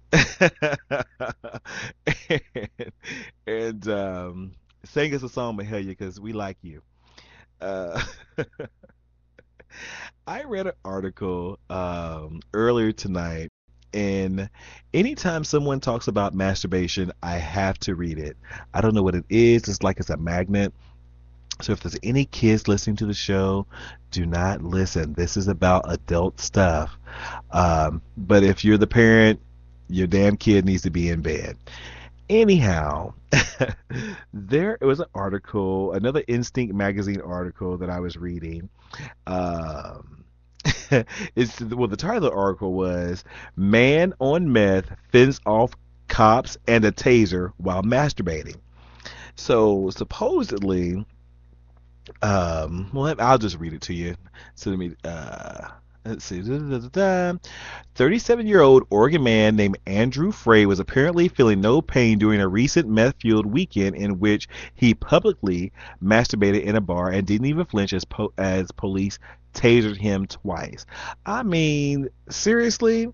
Speaker 1: and and um, sing us a song, Mahalia, because we like you. Uh, I read an article um, earlier tonight, and anytime someone talks about masturbation, I have to read it. I don't know what it is. It's like it's a magnet. So if there's any kids listening to the show, do not listen. This is about adult stuff. Um, but if you're the parent, your damn kid needs to be in bed. Anyhow, there was an article, another Instinct magazine article that I was reading. Um, it's well, the title of the article was "Man on Meth Fends Off Cops and a Taser While Masturbating." So supposedly, um, well, I'll just read it to you. So let me. Uh, Let's see. thirty-seven-year-old Oregon man named Andrew Frey was apparently feeling no pain during a recent meth-fueled weekend in which he publicly masturbated in a bar and didn't even flinch as po- as police tasered him twice. I mean, seriously?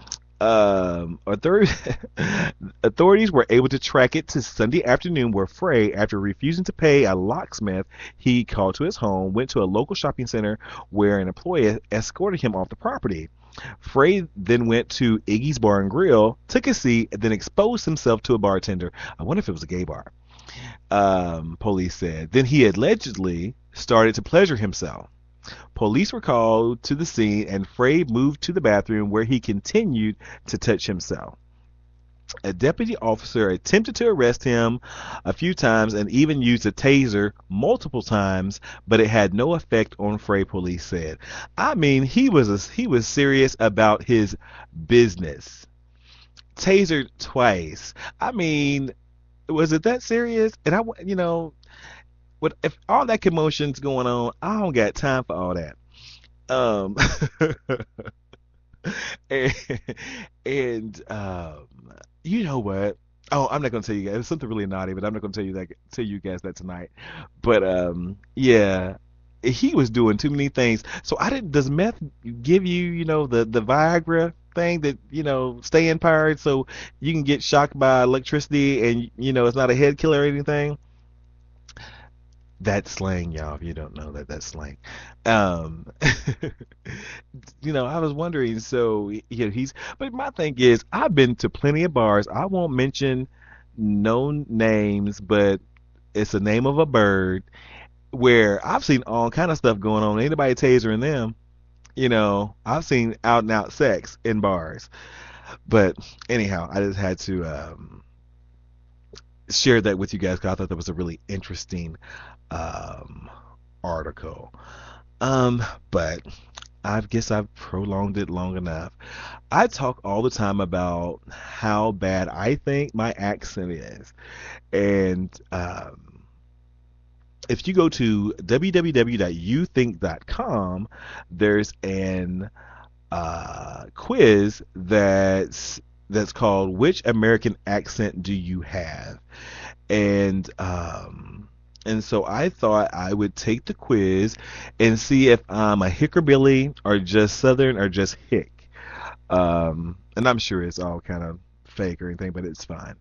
Speaker 1: Um, authorities, authorities were able to track it to Sunday afternoon, where Frey, after refusing to pay a locksmith he called to his home, went to a local shopping center where an employee escorted him off the property. Frey then went to Iggy's Bar and Grill, took a seat, and then exposed himself to a bartender. I wonder if it was a gay bar. Um, police said. Then he allegedly started to pleasure himself. Police were called to the scene, and Frey moved to the bathroom where he continued to touch himself. A deputy officer attempted to arrest him a few times and even used a taser multiple times, but it had no effect on Frey, police said. I mean, he was a, he was serious about his business. Tasered twice. I mean, was it that serious? And I, you know, What if all that commotion's going on? I don't got time for all that. Um, and, and um, you know what? Oh, I'm not gonna tell you guys. It's something really naughty, but I'm not gonna tell you that. Tell you guys that tonight. But um, yeah, he was doing too many things. So I didn't. Does meth give you, you know, the the Viagra thing that, you know, staying powered so you can get shocked by electricity and, you know, it's not a head killer or anything? That's slang, y'all, if you don't know that, that's slang. Um, you know, I was wondering, so, you know, he's, but my thing is, I've been to plenty of bars. I won't mention no names, but it's the name of a bird where I've seen all kind of stuff going on. Ain't nobody tasering them. You know, I've seen out and out sex in bars. But anyhow, I just had to um, share that with you guys because I thought that was a really interesting um article. Um but I guess I've prolonged it long enough. I talk all the time about how bad I think my accent is, and um if you go to w w w dot you think dot com, there's an uh quiz that's that's called Which American Accent Do You Have? And um, and so I thought I would take the quiz and see if I'm a hickerbilly or just Southern or just hick. Um, and I'm sure it's all kind of fake or anything, but it's fine.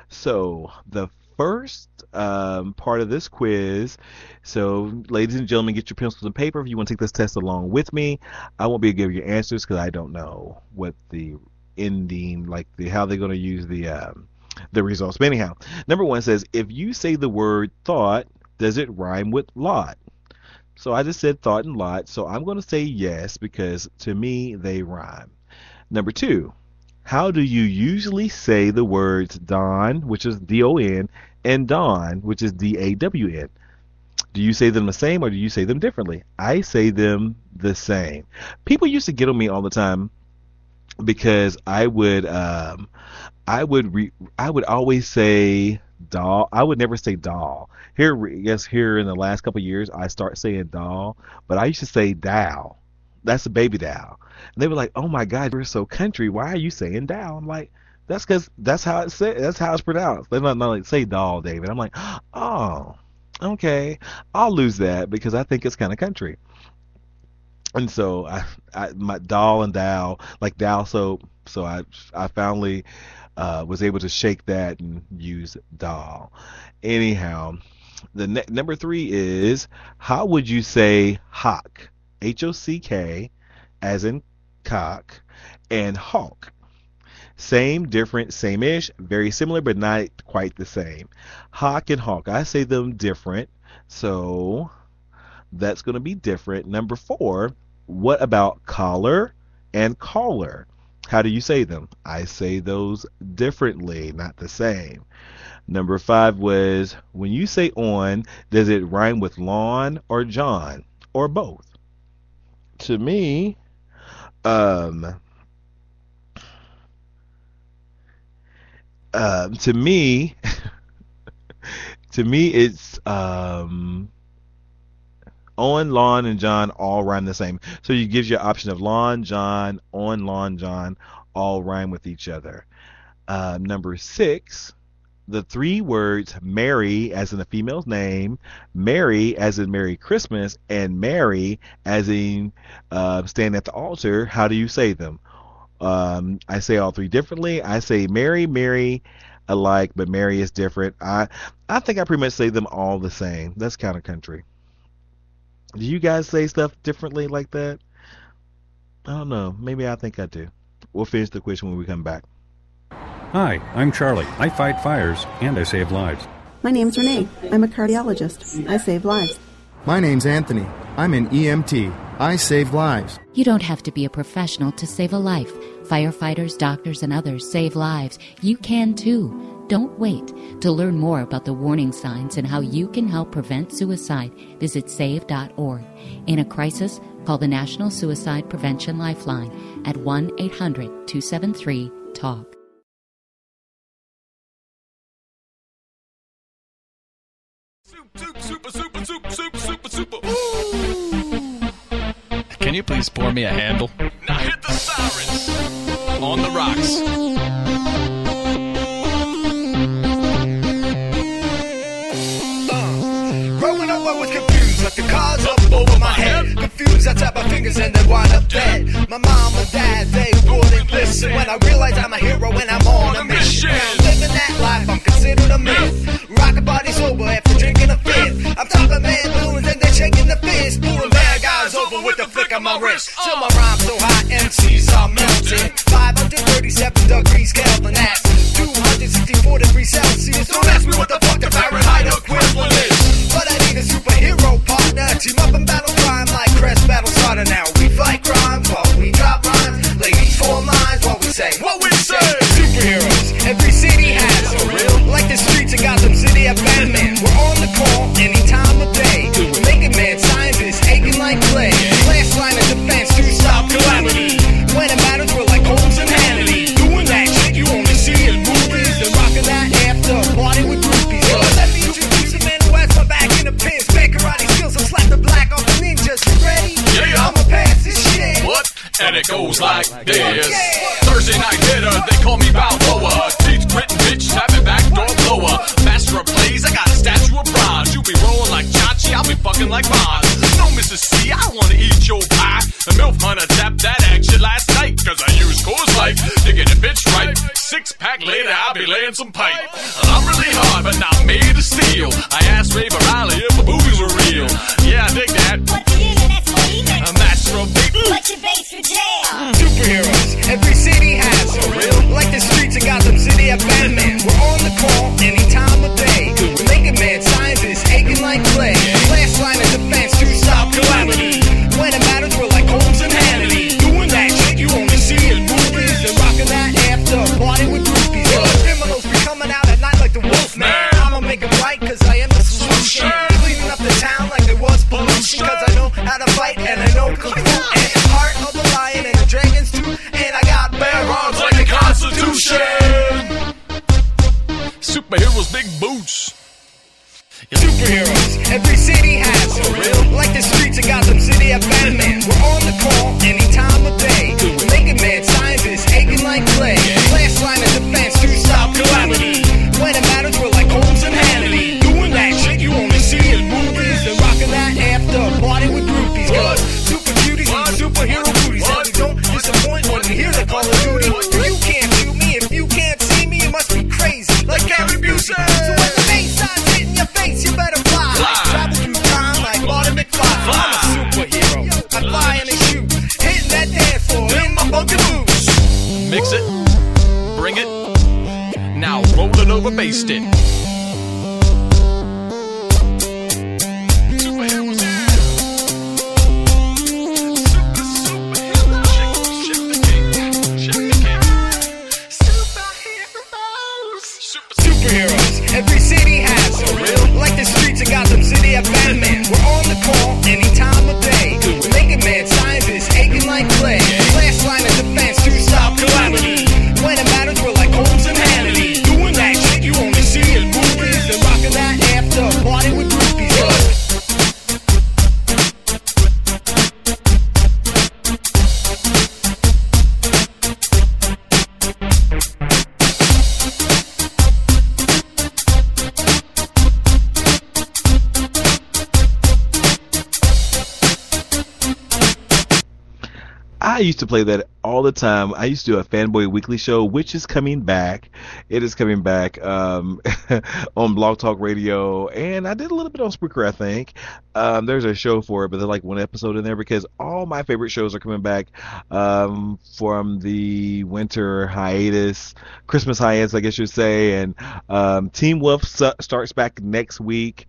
Speaker 1: So the first um, part of this quiz, so ladies and gentlemen, get your pencils and paper if you want to take this test along with me. I won't be able to give you answers because I don't know what the ending, like the how they're going to use the um, the results. But anyhow, number one says, if you say the word thought, does it rhyme with lot? So I just said thought and lot, so I'm going to say yes because to me they rhyme. Number two, how do you usually say the words Don, which is D O N, and Dawn, which is D A W N? Do you say them the same or do you say them differently? I say them the same. People used to get on me all the time because I would, um, I would, re- I would always say doll. I would never say doll. Here, yes, here in the last couple of years, I start saying doll, but I used to say dow. That's a baby doll. And they were like, "Oh my God, you're so country. Why are you saying doll?" I'm like, "That's because that's how it's said. That's how it's pronounced." They're not, not like say doll, David. I'm like, "Oh, okay. I'll lose that because I think it's kind of country." And so I, I my doll and dow, like dow soap. So I, I finally uh, was able to shake that and use doll. Anyhow, the ne- number three is, how would you say hock? H O C K, as in cock, and hawk. Same, different, same-ish, very similar, but not quite the same. Hawk and hawk, I say them different, so that's going to be different. Number four, what about collar and caller? How do you say them? I say those differently, not the same. Number five was, when you say on, does it rhyme with lawn or John, or both? To me, um, uh, to me, to me, it's um, on, lawn, and John all rhyme the same. So you gives you an option of lawn, John, on, lawn, John, all rhyme with each other. Uh, number six, the three words Mary as in a female's name, Mary as in Merry Christmas, and Mary as in uh, stand at the altar, how do you say them? Um, I say all three differently. I say Mary, Mary alike, but Mary is different. I, I think I pretty much say them all the same. That's kind of country. Do you guys say stuff differently like that? I don't know. Maybe I think I do. We'll finish the question when we come back.
Speaker 7: Hi, I'm Charlie. I fight fires and I save lives.
Speaker 8: My name's Renee. I'm a cardiologist. I save lives.
Speaker 9: My name's Anthony. I'm an E M T. I save lives.
Speaker 10: You don't have to be a professional to save a life. Firefighters, doctors, and others save lives. You can too. Don't wait. To learn more about the warning signs and how you can help prevent suicide, visit save dot org. In a crisis, call the National Suicide Prevention Lifeline at one eight hundred two seven three talk.
Speaker 11: Super, super, super, super, super, super, super. Ooh. Can you please pour me a handle? Now hit the sirens on the rocks.
Speaker 2: Uh, growing up, I was confused, like the cards up over my head. Confused, I tap my fingers and then wind up dead. My mom and dad, they wouldn't listen when I realized I'm a hero and I'm on a mission. Living that life, I'm considered a myth. Rockin' body sober after drinking a fifth. I'm talking man balloons and they're shaking the fist. Pulling bad guys over with the flick of my wrist. Till my rhyme's so hot, M Cs are melting. five hundred thirty-seven degrees Kelvin, that's two hundred sixty-four degrees Celsius. Don't ask me what the fuck the Fahrenheit equivalent is. But I need a superhero partner. Team up and battle crime like Crest Battle Starter. Now we fight crime while we drop rhymes. Ladies form lines while we say what we say. Superheroes, every city has a real. Like the streets of Gotham City at Batman. We're on the call any time of day. Making man scientists aching like clay. Last line of defense to stop calamity. When it matters, we're like Holmes and Hannity. Doing that shit you only see in movies. And rocking that after party with groupies. Yo, let me introduce the man who has my back in the pins. Bad karate skills and slap the black off the ninjas. You ready?
Speaker 11: Yeah,
Speaker 2: I'ma pass this shit.
Speaker 11: What? And it goes like this.
Speaker 2: Yeah.
Speaker 11: Thursday night hitter, they call me Balboa. Teeth gritting bitch, tapping back door blower. Master of plays, I got a statue of bronze. You be rolling like Chachi, I'll be fucking like Bond. No, Missus C, I wanna eat your pie. The MILF hunter tapped that action last night, cause I use Coors Light to get a bitch right. Six pack later, I'll be laying some pipe. I'm really hard, but not made of steel. I asked Ray Riley if the boobies were real. Yeah, I dig that.
Speaker 12: What the internet's believing?
Speaker 11: A master of big.
Speaker 12: What's your base for jail?
Speaker 2: Superheroes, every city has a real. Like the streets of Gotham City have Batman. We're on the call any time of day. We're making mad scientists aching like clay. Last line of defense to stop calamity. When it matters, we're like Holmes and Hannity. Doing that shit you only see in movies. And rocking that after party with groupies. Criminals be coming out at night like the Wolfman. I'ma make it right cause I am the solution. Cleaning up the town like there was pollution. Cause I know how to fight and I know kung fu. And heart of the lion and the dragons too. And I got bare arms like the Constitution.
Speaker 11: Superheroes, big boots.
Speaker 2: Superheroes, every city has a real. Like the streets of Gotham City have Batman. We're on the call any time of day. We're making mad scientists aching like clay. Last line of defense to stop calamity. When it matters, we're like Holmes and Hannity. Doing that shit you only see in movies. And rocking that after party with groupies. Cause super cuties and superhero booties. And we don't disappoint when we hear the Call of Duty. You can't shoot me if you can't see me. You must be crazy like Gary Busey. So when the bass starts hitting your face, you better fly. Travel through time like Marty McFly. I'm a superhero. I fly and I shoot. Hitting that dance floor in my funky boots.
Speaker 11: Mix it, bring it, now roll it over, baste it. Superheroes, yeah. Super, superheroes. Shift the king, shift the king. Superheroes. Super,
Speaker 2: Superheroes, every city has a real. Like the streets of Gotham City have Batman. We're on the call any time of day. We're making mad scientists aching like clay. Last line of defense to stop calamity. When it matters, we're like Holmes and Hannity. Doing that shit you only see in movies. And rocking that after party with groupies.
Speaker 1: I used to play that all the time. I used to do a Fanboy Weekly show, which is coming back. It is coming back um, on Blog Talk Radio, and I did a little bit on Spreaker, I think. Um, there's a show for it, but there's like one episode in there because all my favorite shows are coming back um, from the winter hiatus, Christmas hiatus, I guess you'd say. And um, Teen Wolf su- starts back next week.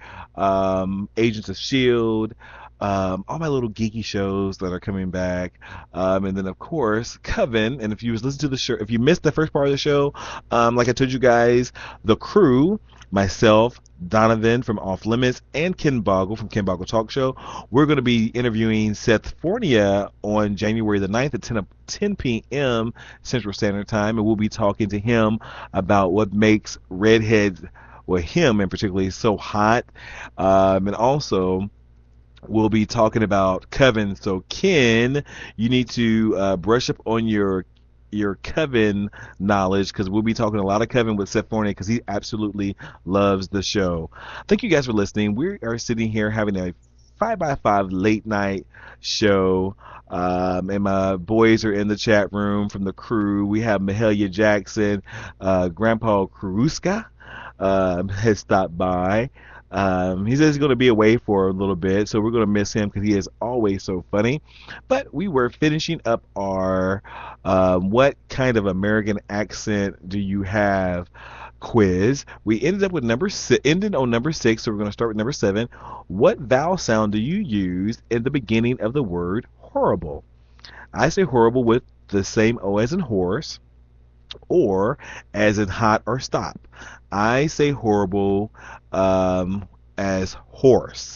Speaker 1: Um, Agents of S H I E L D. Um, all my little geeky shows that are coming back, um, and then of course Coven. And if you was listen to the show, if you missed the first part of the show, um, like I told you guys, the crew, myself, Donovan from Off Limits, and Ken Boggle from Ken Boggle Talk Show, we're going to be interviewing Seth Fornia on January the ninth at ten p.m. Central Standard Time, and we'll be talking to him about what makes redheads, well, him in particular, so hot, um, and also we'll be talking about Coven. So Ken, you need to uh, brush up on your your Coven knowledge, because we'll be talking a lot of Coven with Seth Fornia, because he absolutely loves the show. Thank you guys for listening. We are sitting here having a five by five late night show, um, and my boys are in the chat room from the crew. We have Mahalia Jackson, uh, Grandpa Karuska um, has stopped by. Um, he says he's going to be away for a little bit, so we're going to miss him because he is always so funny. But we were finishing up our um, what kind of American accent do you have quiz. We ended up with number six, ended on number six, so we're going to start with number seven. What vowel sound do you use in the beginning of the word horrible? I say horrible with the same O as in horse, or as in hot or stop. I say horrible um, as horse.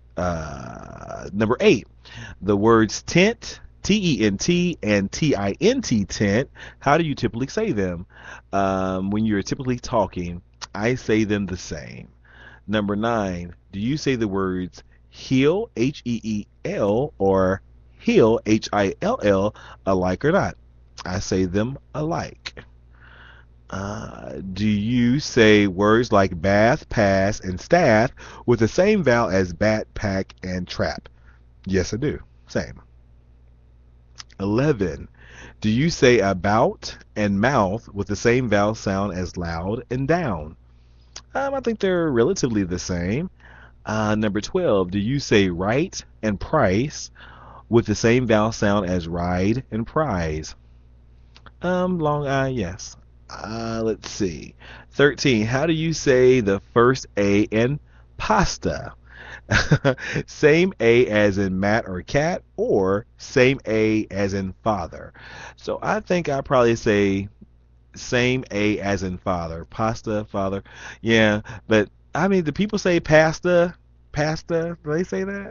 Speaker 1: Uh, number eight, the words tent, T E N T, and T I N T, tent. How do you typically say them? Um, when you're typically talking, I say them the same. Number nine, do you say the words heel, H E E L, or hill, H I L L, alike or not? I say them alike. Uh, do you say words like bath, pass, and staff with the same vowel as bat, pack, and trap? Yes, I do. Same. eleven. Do you say about and mouth with the same vowel sound as loud and down? Um, I think they're relatively the same. Uh, number twelve. Do you say right and price with the same vowel sound as ride and prize? Um, long I, yes. Uh, let's see. thirteen. How do you say the first A in pasta? Same A as in Matt or cat, or same A as in father? So I think I probably say same A as in father. Pasta, father. Yeah, but I mean, do people say pasta? Pasta? Do they say that?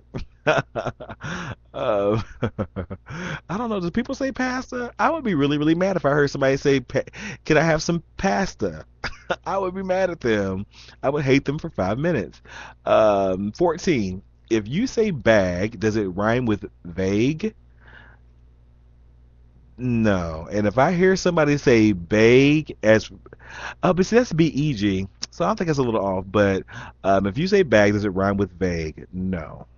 Speaker 1: uh, I don't know. Do people say pasta? I would be really, really mad if I heard somebody say, pa- "Can I have some pasta?" I would be mad at them. I would hate them for five minutes. Um, fourteen. If you say bag, does it rhyme with vague? No. And if I hear somebody say bag as, uh, but see, that's B E G, so I think it's a little off. But um, if you say bag, does it rhyme with vague? No.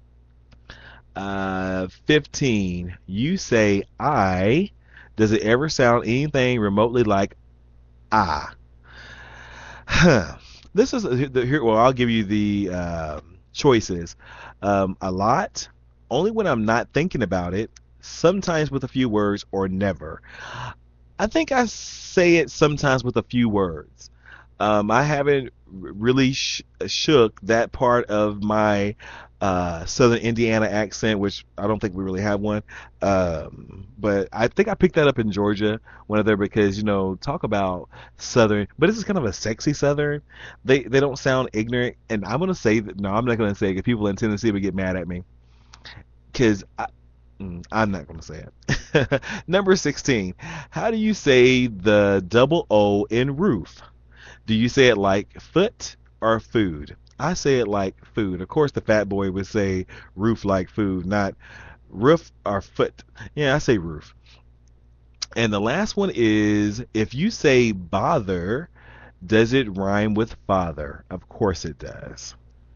Speaker 1: Uh, fifteen. You say I. Does it ever sound anything remotely like ah? Huh. This is the here. Well, I'll give you the uh, choices. Um, a lot, only when I'm not thinking about it. Sometimes with a few words, or never. I think I say it sometimes with a few words. Um, I haven't really sh- shook that part of my uh, Southern Indiana accent, which I don't think we really have one. Um, but I think I picked that up in Georgia, one of there, because, you know, talk about Southern, but this is kind of a sexy Southern. They they don't sound ignorant, and I'm gonna say that. No, I'm not gonna say it, because people in Tennessee would get mad at me, because I. I'm not going to say it. Number sixteen. How do you say the double O in roof? Do you say it like foot or food? I say it like food. Of course, the fat boy would say roof like food, not roof or foot. Yeah, I say roof. And the last one is, if you say bother, does it rhyme with father? Of course it does.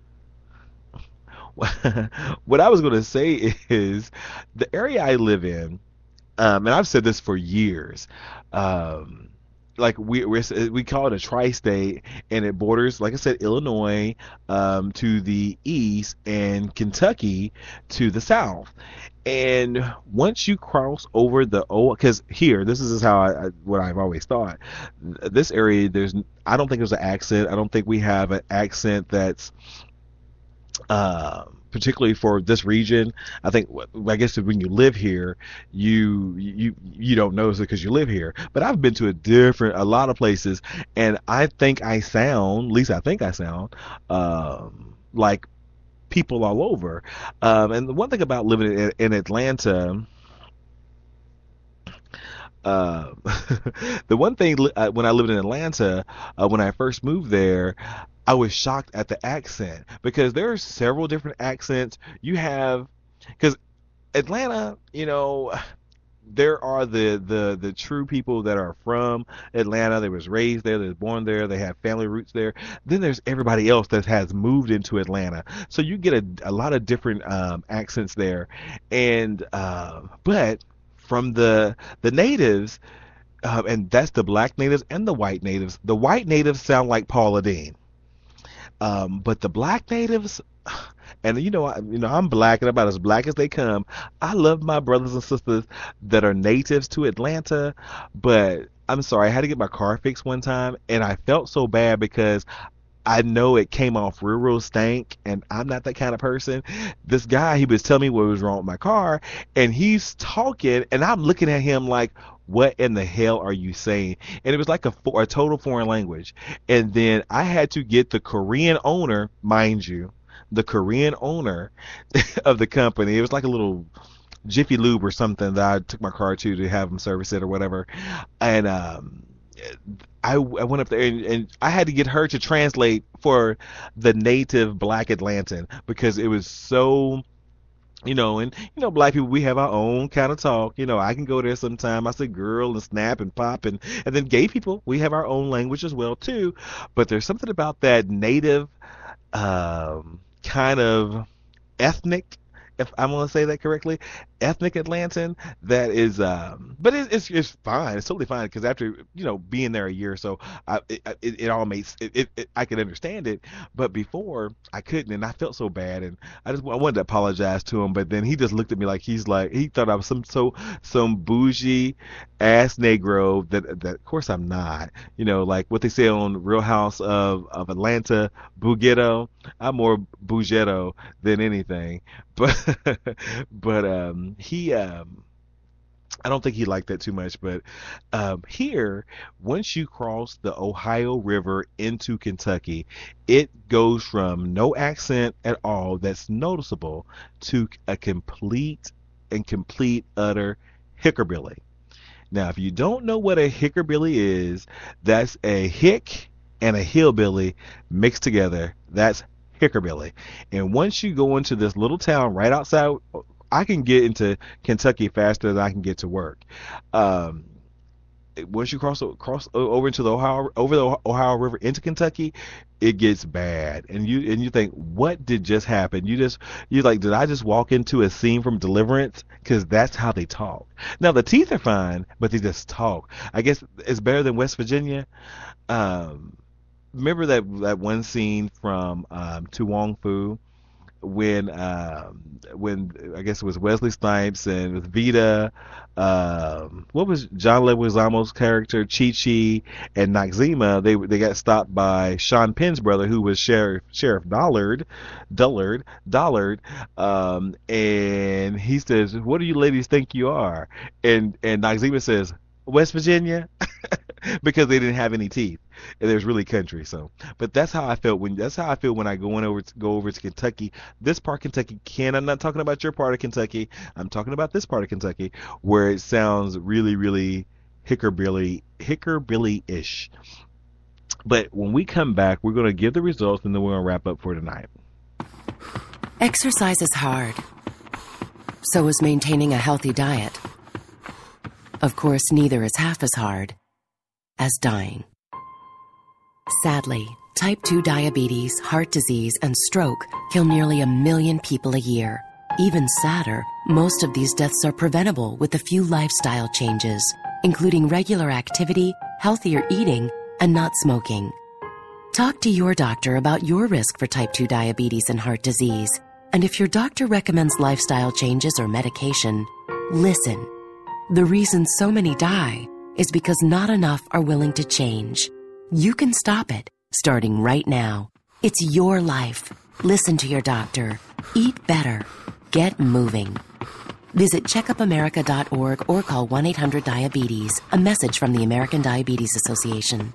Speaker 1: What I was going to say is, the area I live in, um, and I've said this for years, um, like we we're, we call it a tri-state, and it borders, like I said, Illinois um, to the east and Kentucky to the south. And once you cross over the O, because here, this is how I, I what I've always thought. This area, there's I don't think there's an accent. I don't think we have an accent that's Uh, particularly for this region. I think, I guess when you live here, you you you don't notice it because you live here. But I've been to a different, a lot of places, and I think I sound, at least I think I sound, um, like people all over. Um, and the one thing about living in, in Atlanta. Uh, the one thing uh, when I lived in Atlanta, uh, when I first moved there, I was shocked at the accent, because there are several different accents. You have, because Atlanta, you know, there are the, the, the true people that are from Atlanta. They was raised there, they was born there, they have family roots there. Then there's everybody else that has moved into Atlanta. So you get a, a lot of different um, accents there. And uh, but from the the natives, uh, and that's the black natives and the white natives. The white natives sound like Paula Deen. Um, but the black natives, and you know, I, you know, I'm black and about as black as they come. I love my brothers and sisters that are natives to Atlanta, but I'm sorry, I had to get my car fixed one time, and I felt so bad because I know it came off real, real stank, and I'm not that kind of person. This guy, he was telling me what was wrong with my car, and he's talking, and I'm looking at him like, what in the hell are you saying? And it was like a, a total foreign language. And then I had to get the Korean owner, mind you, the Korean owner of the company. It was like a little Jiffy Lube or something that I took my car to to have them service it or whatever. And um, I, I went up there and, and I had to get her to translate for the native black Atlantan, because it was so You know, and you know, black people, we have our own kind of talk. You know, I can go there sometime. I say girl and snap and pop, and and then gay people, we have our own language as well too. But there's something about that native um, kind of ethnic, if I'm going to say that correctly, ethnic Atlantan that is, um, but it, it's it's fine. It's totally fine because after you know being there a year or so, I, it, it it all makes it, it, it I could understand it. But before I couldn't, and I felt so bad, and I just I wanted to apologize to him, but then he just looked at me like he's like he thought I was some so some bougie ass Negro that that of course I'm not. You know, like what they say on Real House of of Atlanta, Bougetto. I'm more Bougetto than anything, but but um. He, um, I don't think he liked that too much, but um, here, once you cross the Ohio River into Kentucky, it goes from no accent at all that's noticeable to a complete and complete utter hickerbilly. Now, if you don't know what a hickerbilly is, that's a hick and a hillbilly mixed together. That's hickerbilly. And once you go into this little town right outside, I can get into Kentucky faster than I can get to work. Um, once you cross cross over into the Ohio over the Ohio River into Kentucky, it gets bad, and you and you think, what did just happen? You just you like, did I just walk into a scene from Deliverance? Because that's how they talk. Now the teeth are fine, but they just talk. I guess it's better than West Virginia. Um, remember that that one scene from um, To Wong Fu? When um, when I guess it was Wesley Snipes and with Vita, um, what was John Leguizamo's character, Chi Chi and Noxzema? They they got stopped by Sean Penn's brother, who was Sheriff Sheriff Dollard, Dullard, Dollard, um, and he says, "What do you ladies think you are?" And and Noxzema says, "West Virginia," because they didn't have any teeth. And it was really country. So, but that's how I felt when that's how I feel when I go in over to go over to Kentucky. This part of Kentucky can I'm not talking about your part of Kentucky. I'm talking about this part of Kentucky where it sounds really, really hickerbilly hickerbilly ish. But when we come back, we're going to give the results and then we're going to wrap up for tonight.
Speaker 13: Exercise is hard. So is maintaining a healthy diet. Of course, neither is half as hard as dying. Sadly, type two diabetes, heart disease, and stroke kill nearly a million people a year. Even sadder, most of these deaths are preventable with a few lifestyle changes, including regular activity, healthier eating, and not smoking. Talk to your doctor about your risk for type two diabetes and heart disease. And if your doctor recommends lifestyle changes or medication, listen. The reason so many die is because not enough are willing to change. You can stop it, starting right now. It's your life. Listen to your doctor. Eat better. Get moving. Visit checkup america dot org or call one eight hundred diabetes. A message from the American Diabetes Association.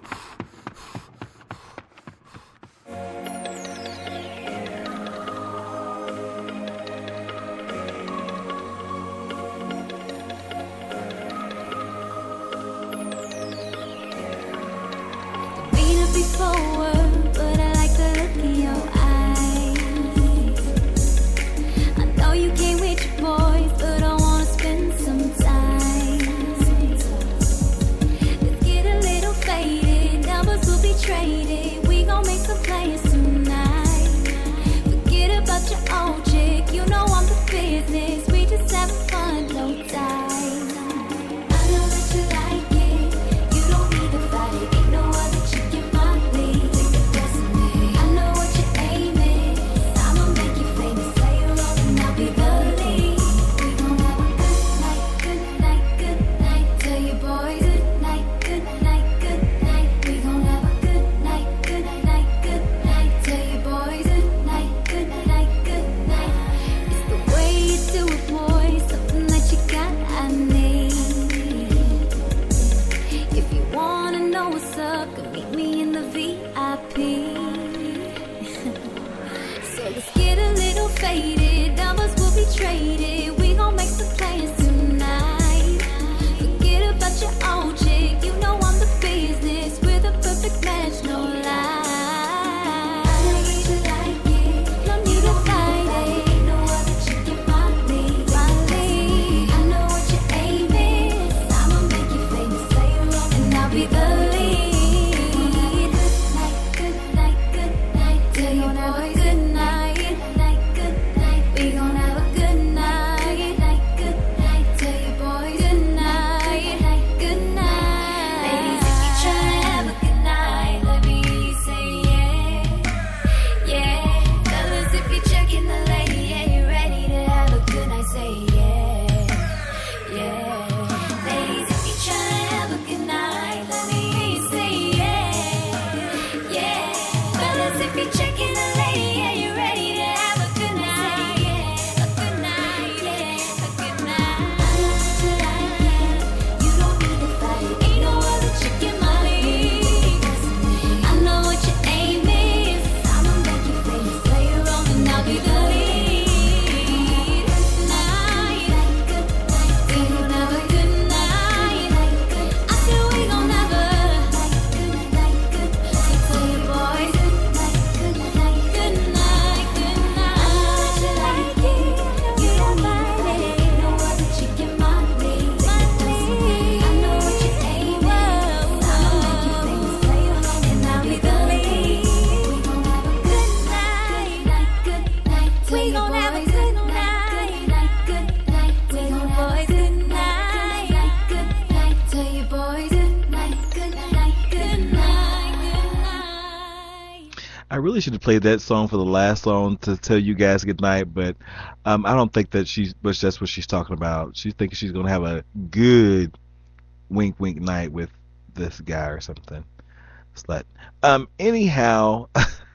Speaker 14: We gon' have a good night, good night. Tell your boys good night, good night. Tell your boys good night, good night, good night, good night.
Speaker 1: I really should have played that song for the last song to tell you guys good night, but um, I don't think that she's, but that's what she's talking about. She's thinking she's gonna have a good wink, wink night with this guy or something. Slut. Um. Anyhow.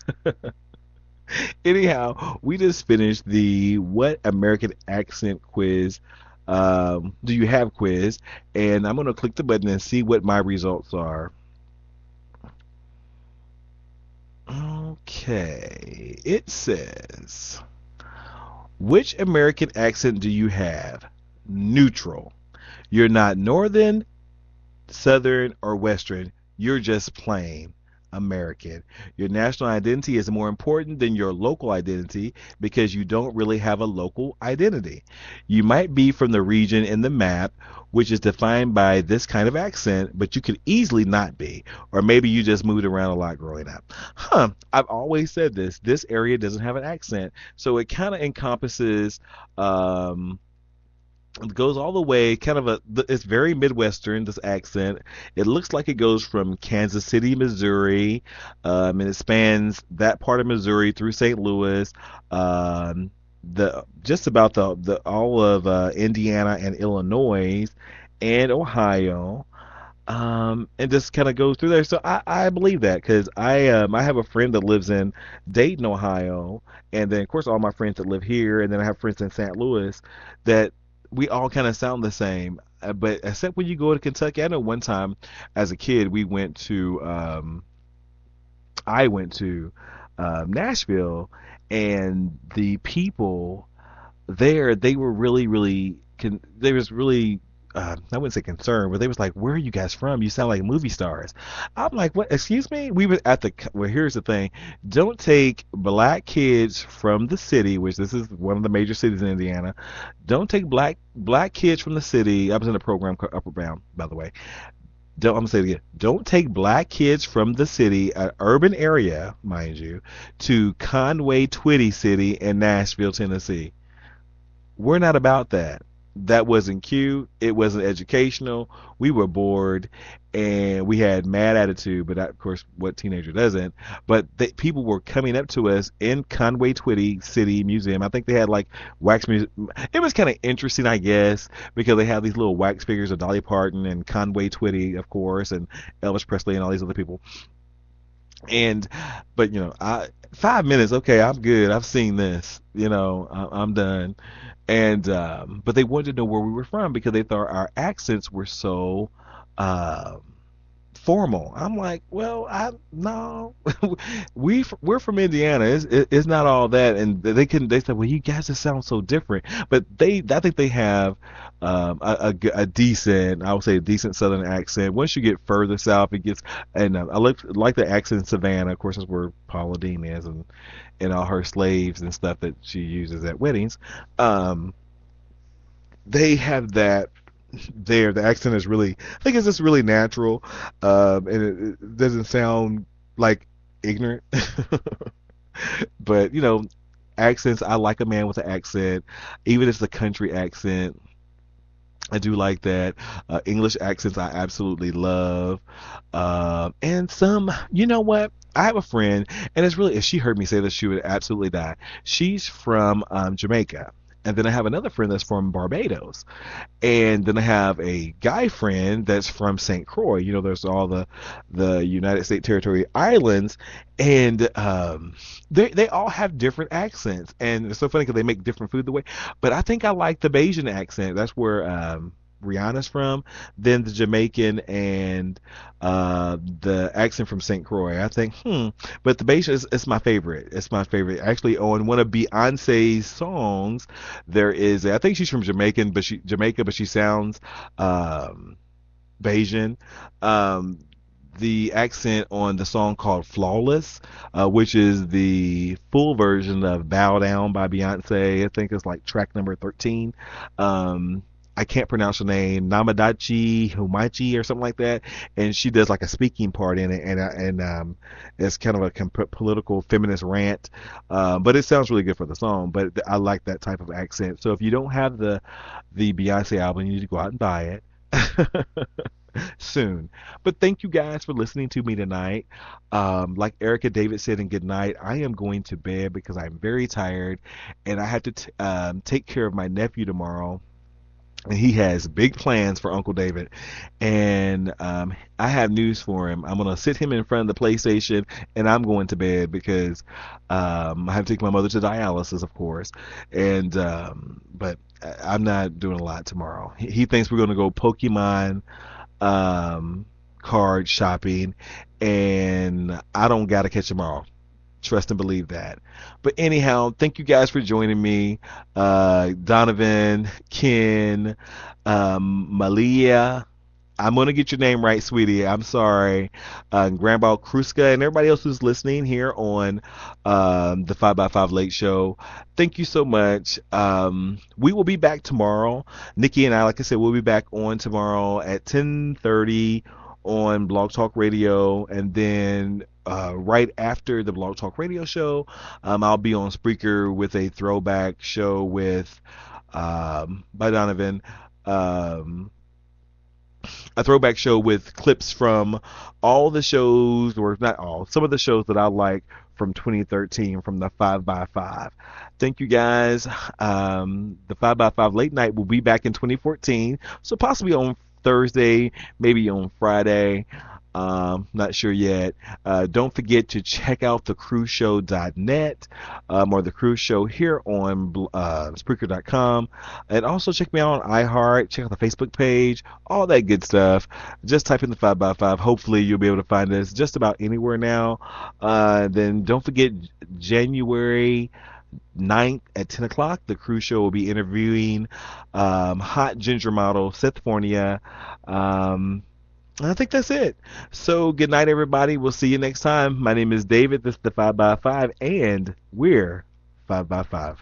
Speaker 1: Anyhow, we just finished the What American Accent quiz um, do you have quiz, and I'm going to click the button and see what my results are. Okay, it says, which American accent do you have? Neutral. You're not Northern, Southern, or Western. You're just plain American. Your national identity is more important than your local identity because you don't really have a local identity. You might be from the region in the map, which is defined by this kind of accent, but you could easily not be. Or maybe you just moved around a lot growing up. Huh, I've always said this. This area doesn't have an accent, so it kind of encompasses um it goes all the way, kind of a, it's very Midwestern, this accent. It looks like it goes from Kansas City, Missouri, um, and it spans that part of Missouri through Saint Louis, um, the just about the, the all of uh, Indiana and Illinois and Ohio, um, and just kind of goes through there. So I, I believe that because I um, I have a friend that lives in Dayton, Ohio, and then of course all my friends that live here, and then I have friends in Saint Louis that we all kind of sound the same, uh, but except when you go to Kentucky. I know one time as a kid we went to, um, I went to um, Nashville, and the people there, they were really, really, con- they was really, uh, I wouldn't say concerned, but they was like, where are you guys from? You sound like movie stars. I'm like, what? Excuse me? We were at the, well, here's the thing. Don't take black kids from the city, which this is one of the major cities in Indiana. Don't take black black kids from the city. I was in a program called Upper Bound, by the way. Don't, I'm going to say it again. Don't take black kids from the city, an urban area, mind you, to Conway Twitty City in Nashville, Tennessee. We're not about that. That wasn't cute. It wasn't educational. We were bored, and we had mad attitude. But of course, what teenager doesn't? But they, people were coming up to us in Conway Twitty City Museum. I think they had like wax music. It was kind of interesting, I guess, because they had these little wax figures of Dolly Parton and Conway Twitty, of course, and Elvis Presley and all these other people. And, but you know, I five minutes. Okay, I'm good. I've seen this. You know, I, I'm done. And um, but they wanted to know where we were from because they thought our accents were so uh, formal. I'm like, well, I no, we we're from Indiana. It's, it's not all that. And they couldn't. They said, well, you guys just sound so different. But they, I think they have um, a, a, a decent, I would say, a decent Southern accent. Once you get further south, it gets. And uh, I like like the accent in Savannah. Of course, that's where Paula Deen is, and. and all her slaves and stuff that she uses at weddings. Um, they have that there. The accent is really, I think it's just really natural, um, and it, it doesn't sound like ignorant. But, you know, accents, I like a man with an accent, even if it's a country accent. I do like that. Uh, English accents I absolutely love. Uh, and some, you know what? I have a friend, and it's really, if she heard me say this, she would absolutely die. She's from um, Jamaica. And then I have another friend that's from Barbados. And then I have a guy friend that's from Saint Croix. You know, there's all the the United States Territory Islands. And um, they they all have different accents. And it's so funny because they make different food the way. But I think I like the Bajan accent. That's where um, Rihanna's from. Then the Jamaican and uh, the accent from Saint Croix. I think, hmm. But the Bajan is, is my favorite. It's my favorite. Actually, on one of Beyonce's songs, there is, a, I think she's from Jamaican, but she Jamaica, but she sounds um, Bajan. Um, the accent on the song called Flawless, uh, which is the full version of Bow Down by Beyonce. I think it's like track number thirteen. Um, I can't pronounce her name, Namadachi Humachi or something like that, and she does like a speaking part in it, and and um, it's kind of a comp- political feminist rant, uh, but it sounds really good for the song. But I like that type of accent. So if you don't have the the Beyonce album, you need to go out and buy it soon. But thank you guys for listening to me tonight. Um, like Erica David said in Good Night, I am going to bed because I'm very tired, and I have to t- um, take care of my nephew tomorrow. And he has big plans for Uncle David, and um, I have news for him. I'm gonna sit him in front of the PlayStation, and I'm going to bed because um, I have to take my mother to dialysis, of course. And um, but I'm not doing a lot tomorrow. He, he thinks we're gonna go Pokemon um, card shopping, and I don't gotta catch them all. Trust and believe that. But anyhow, thank you guys for joining me. Uh, Donovan, Ken, um, Malia. I'm going to get your name right, sweetie. I'm sorry. Uh, Grandpa Kruska and everybody else who's listening here on um, the five by five Late Show. Thank you so much. Um, we will be back tomorrow. Nikki and I, like I said, we'll be back on tomorrow at ten thirty on Blog Talk Radio, and then uh, right after the Blog Talk Radio show, um, I'll be on Spreaker with a throwback show with um, by Donovan, um, a throwback show with clips from all the shows, or not all, some of the shows that I like from twenty thirteen from the five by five. Thank you guys. Um, the five by five Late Night will be back in twenty fourteen, so possibly on Thursday, maybe on Friday. Um, not sure yet. Uh, don't forget to check out the cruise show dot net um, or the Cruise Show here on uh, Spreaker dot com. And also check me out on iHeart. Check out the Facebook page. All that good stuff. Just type in the five by five. Hopefully you'll be able to find us just about anywhere now. Uh, then don't forget January ninth at ten o'clock, the Cruise Show will be interviewing um, hot ginger model Seth Fornia. Um, I think that's it. So good night, everybody. We'll see you next time. My name is David. This is the five by five, and we're five by five.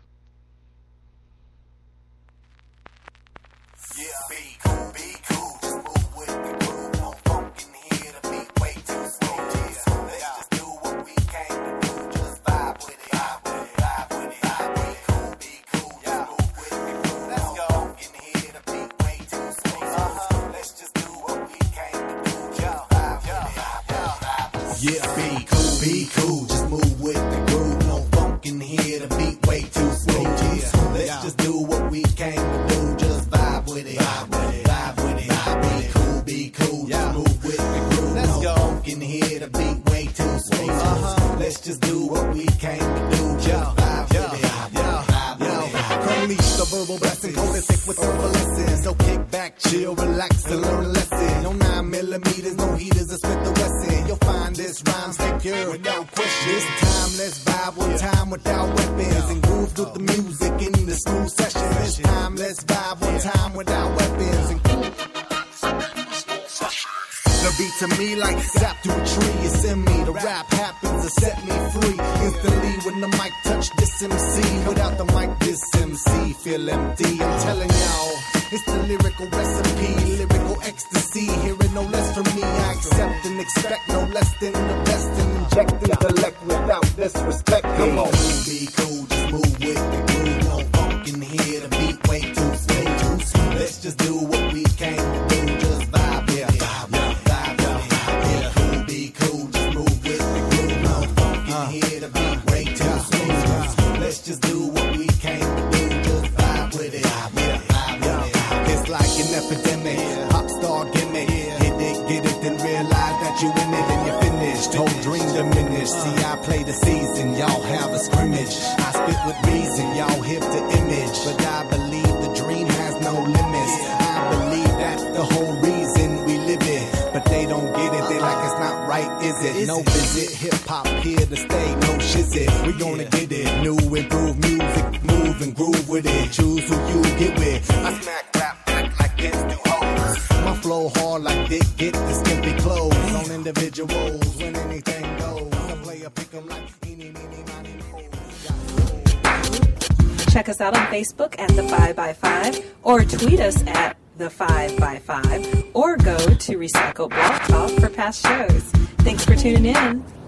Speaker 15: Yeah, be cool, be cool, just move with the groove. No funk in here, the beat way too smooth. Yeah, let's just do what we came to do, just vibe with it, vibe with it, vibe with it. Be cool, be cool, just move with the groove. Let's go. Funk in here, the beat way too smooth. Uh-huh. Let's just do what we came to do, just vibe with it, vibe with it. Unleash the verbal blessing, coated thick with herbal lessons. So kick back, chill, relax, and learn a lesson. No nine millimeters, no heaters, a Smith the Wesson. You'll find this rhyme secure without question. This time, let's vibe one time without weapons and groove through the music in the school session. This time, let's vibe one time without weapons and the beat to me like sap through a tree. It's in me. The rap happens to set me free. Instantly when the mic touch this M C. Without the mic, this M C feel empty. I'm telling y'all, it's the lyrical recipe, lyrical ecstasy. Hearing no less from me, I accept and expect no less than the best. And inject intellect without disrespect. Come on, be cool, just move with the groove. No funk in here, the beat way too smooth. Let's just do what we came to do, just vibe, yeah, vibe, yeah. Let's just do what we came to do, just vibe with it, vibe with it, vibe with it. It's like an epidemic, pop star gimmick. Hit it, get it, then realize that you in it and you're finished. Whole dream diminished. See, I play the season, y'all have a scrimmage. I spit with reason, y'all hip the image. But I believe the dream has no limits. I believe that's the whole reason we live it. But they don't get it, they like it's not right, is it? No visit, hip hop here to stay, no shizit. We gonna get it, new improved music, move and groove with it. Choose who you get with. I smack rap back like this do hoes. My flow hard like dick, get the skimpy clothes on individuals when anything goes. I play a pick 'em like eeny, meeny, miny, moe.
Speaker 16: Check us out on Facebook at The five by five, or tweet us at The five by five, or go to Recycle Blog Talk for past shows. Thanks for tuning in.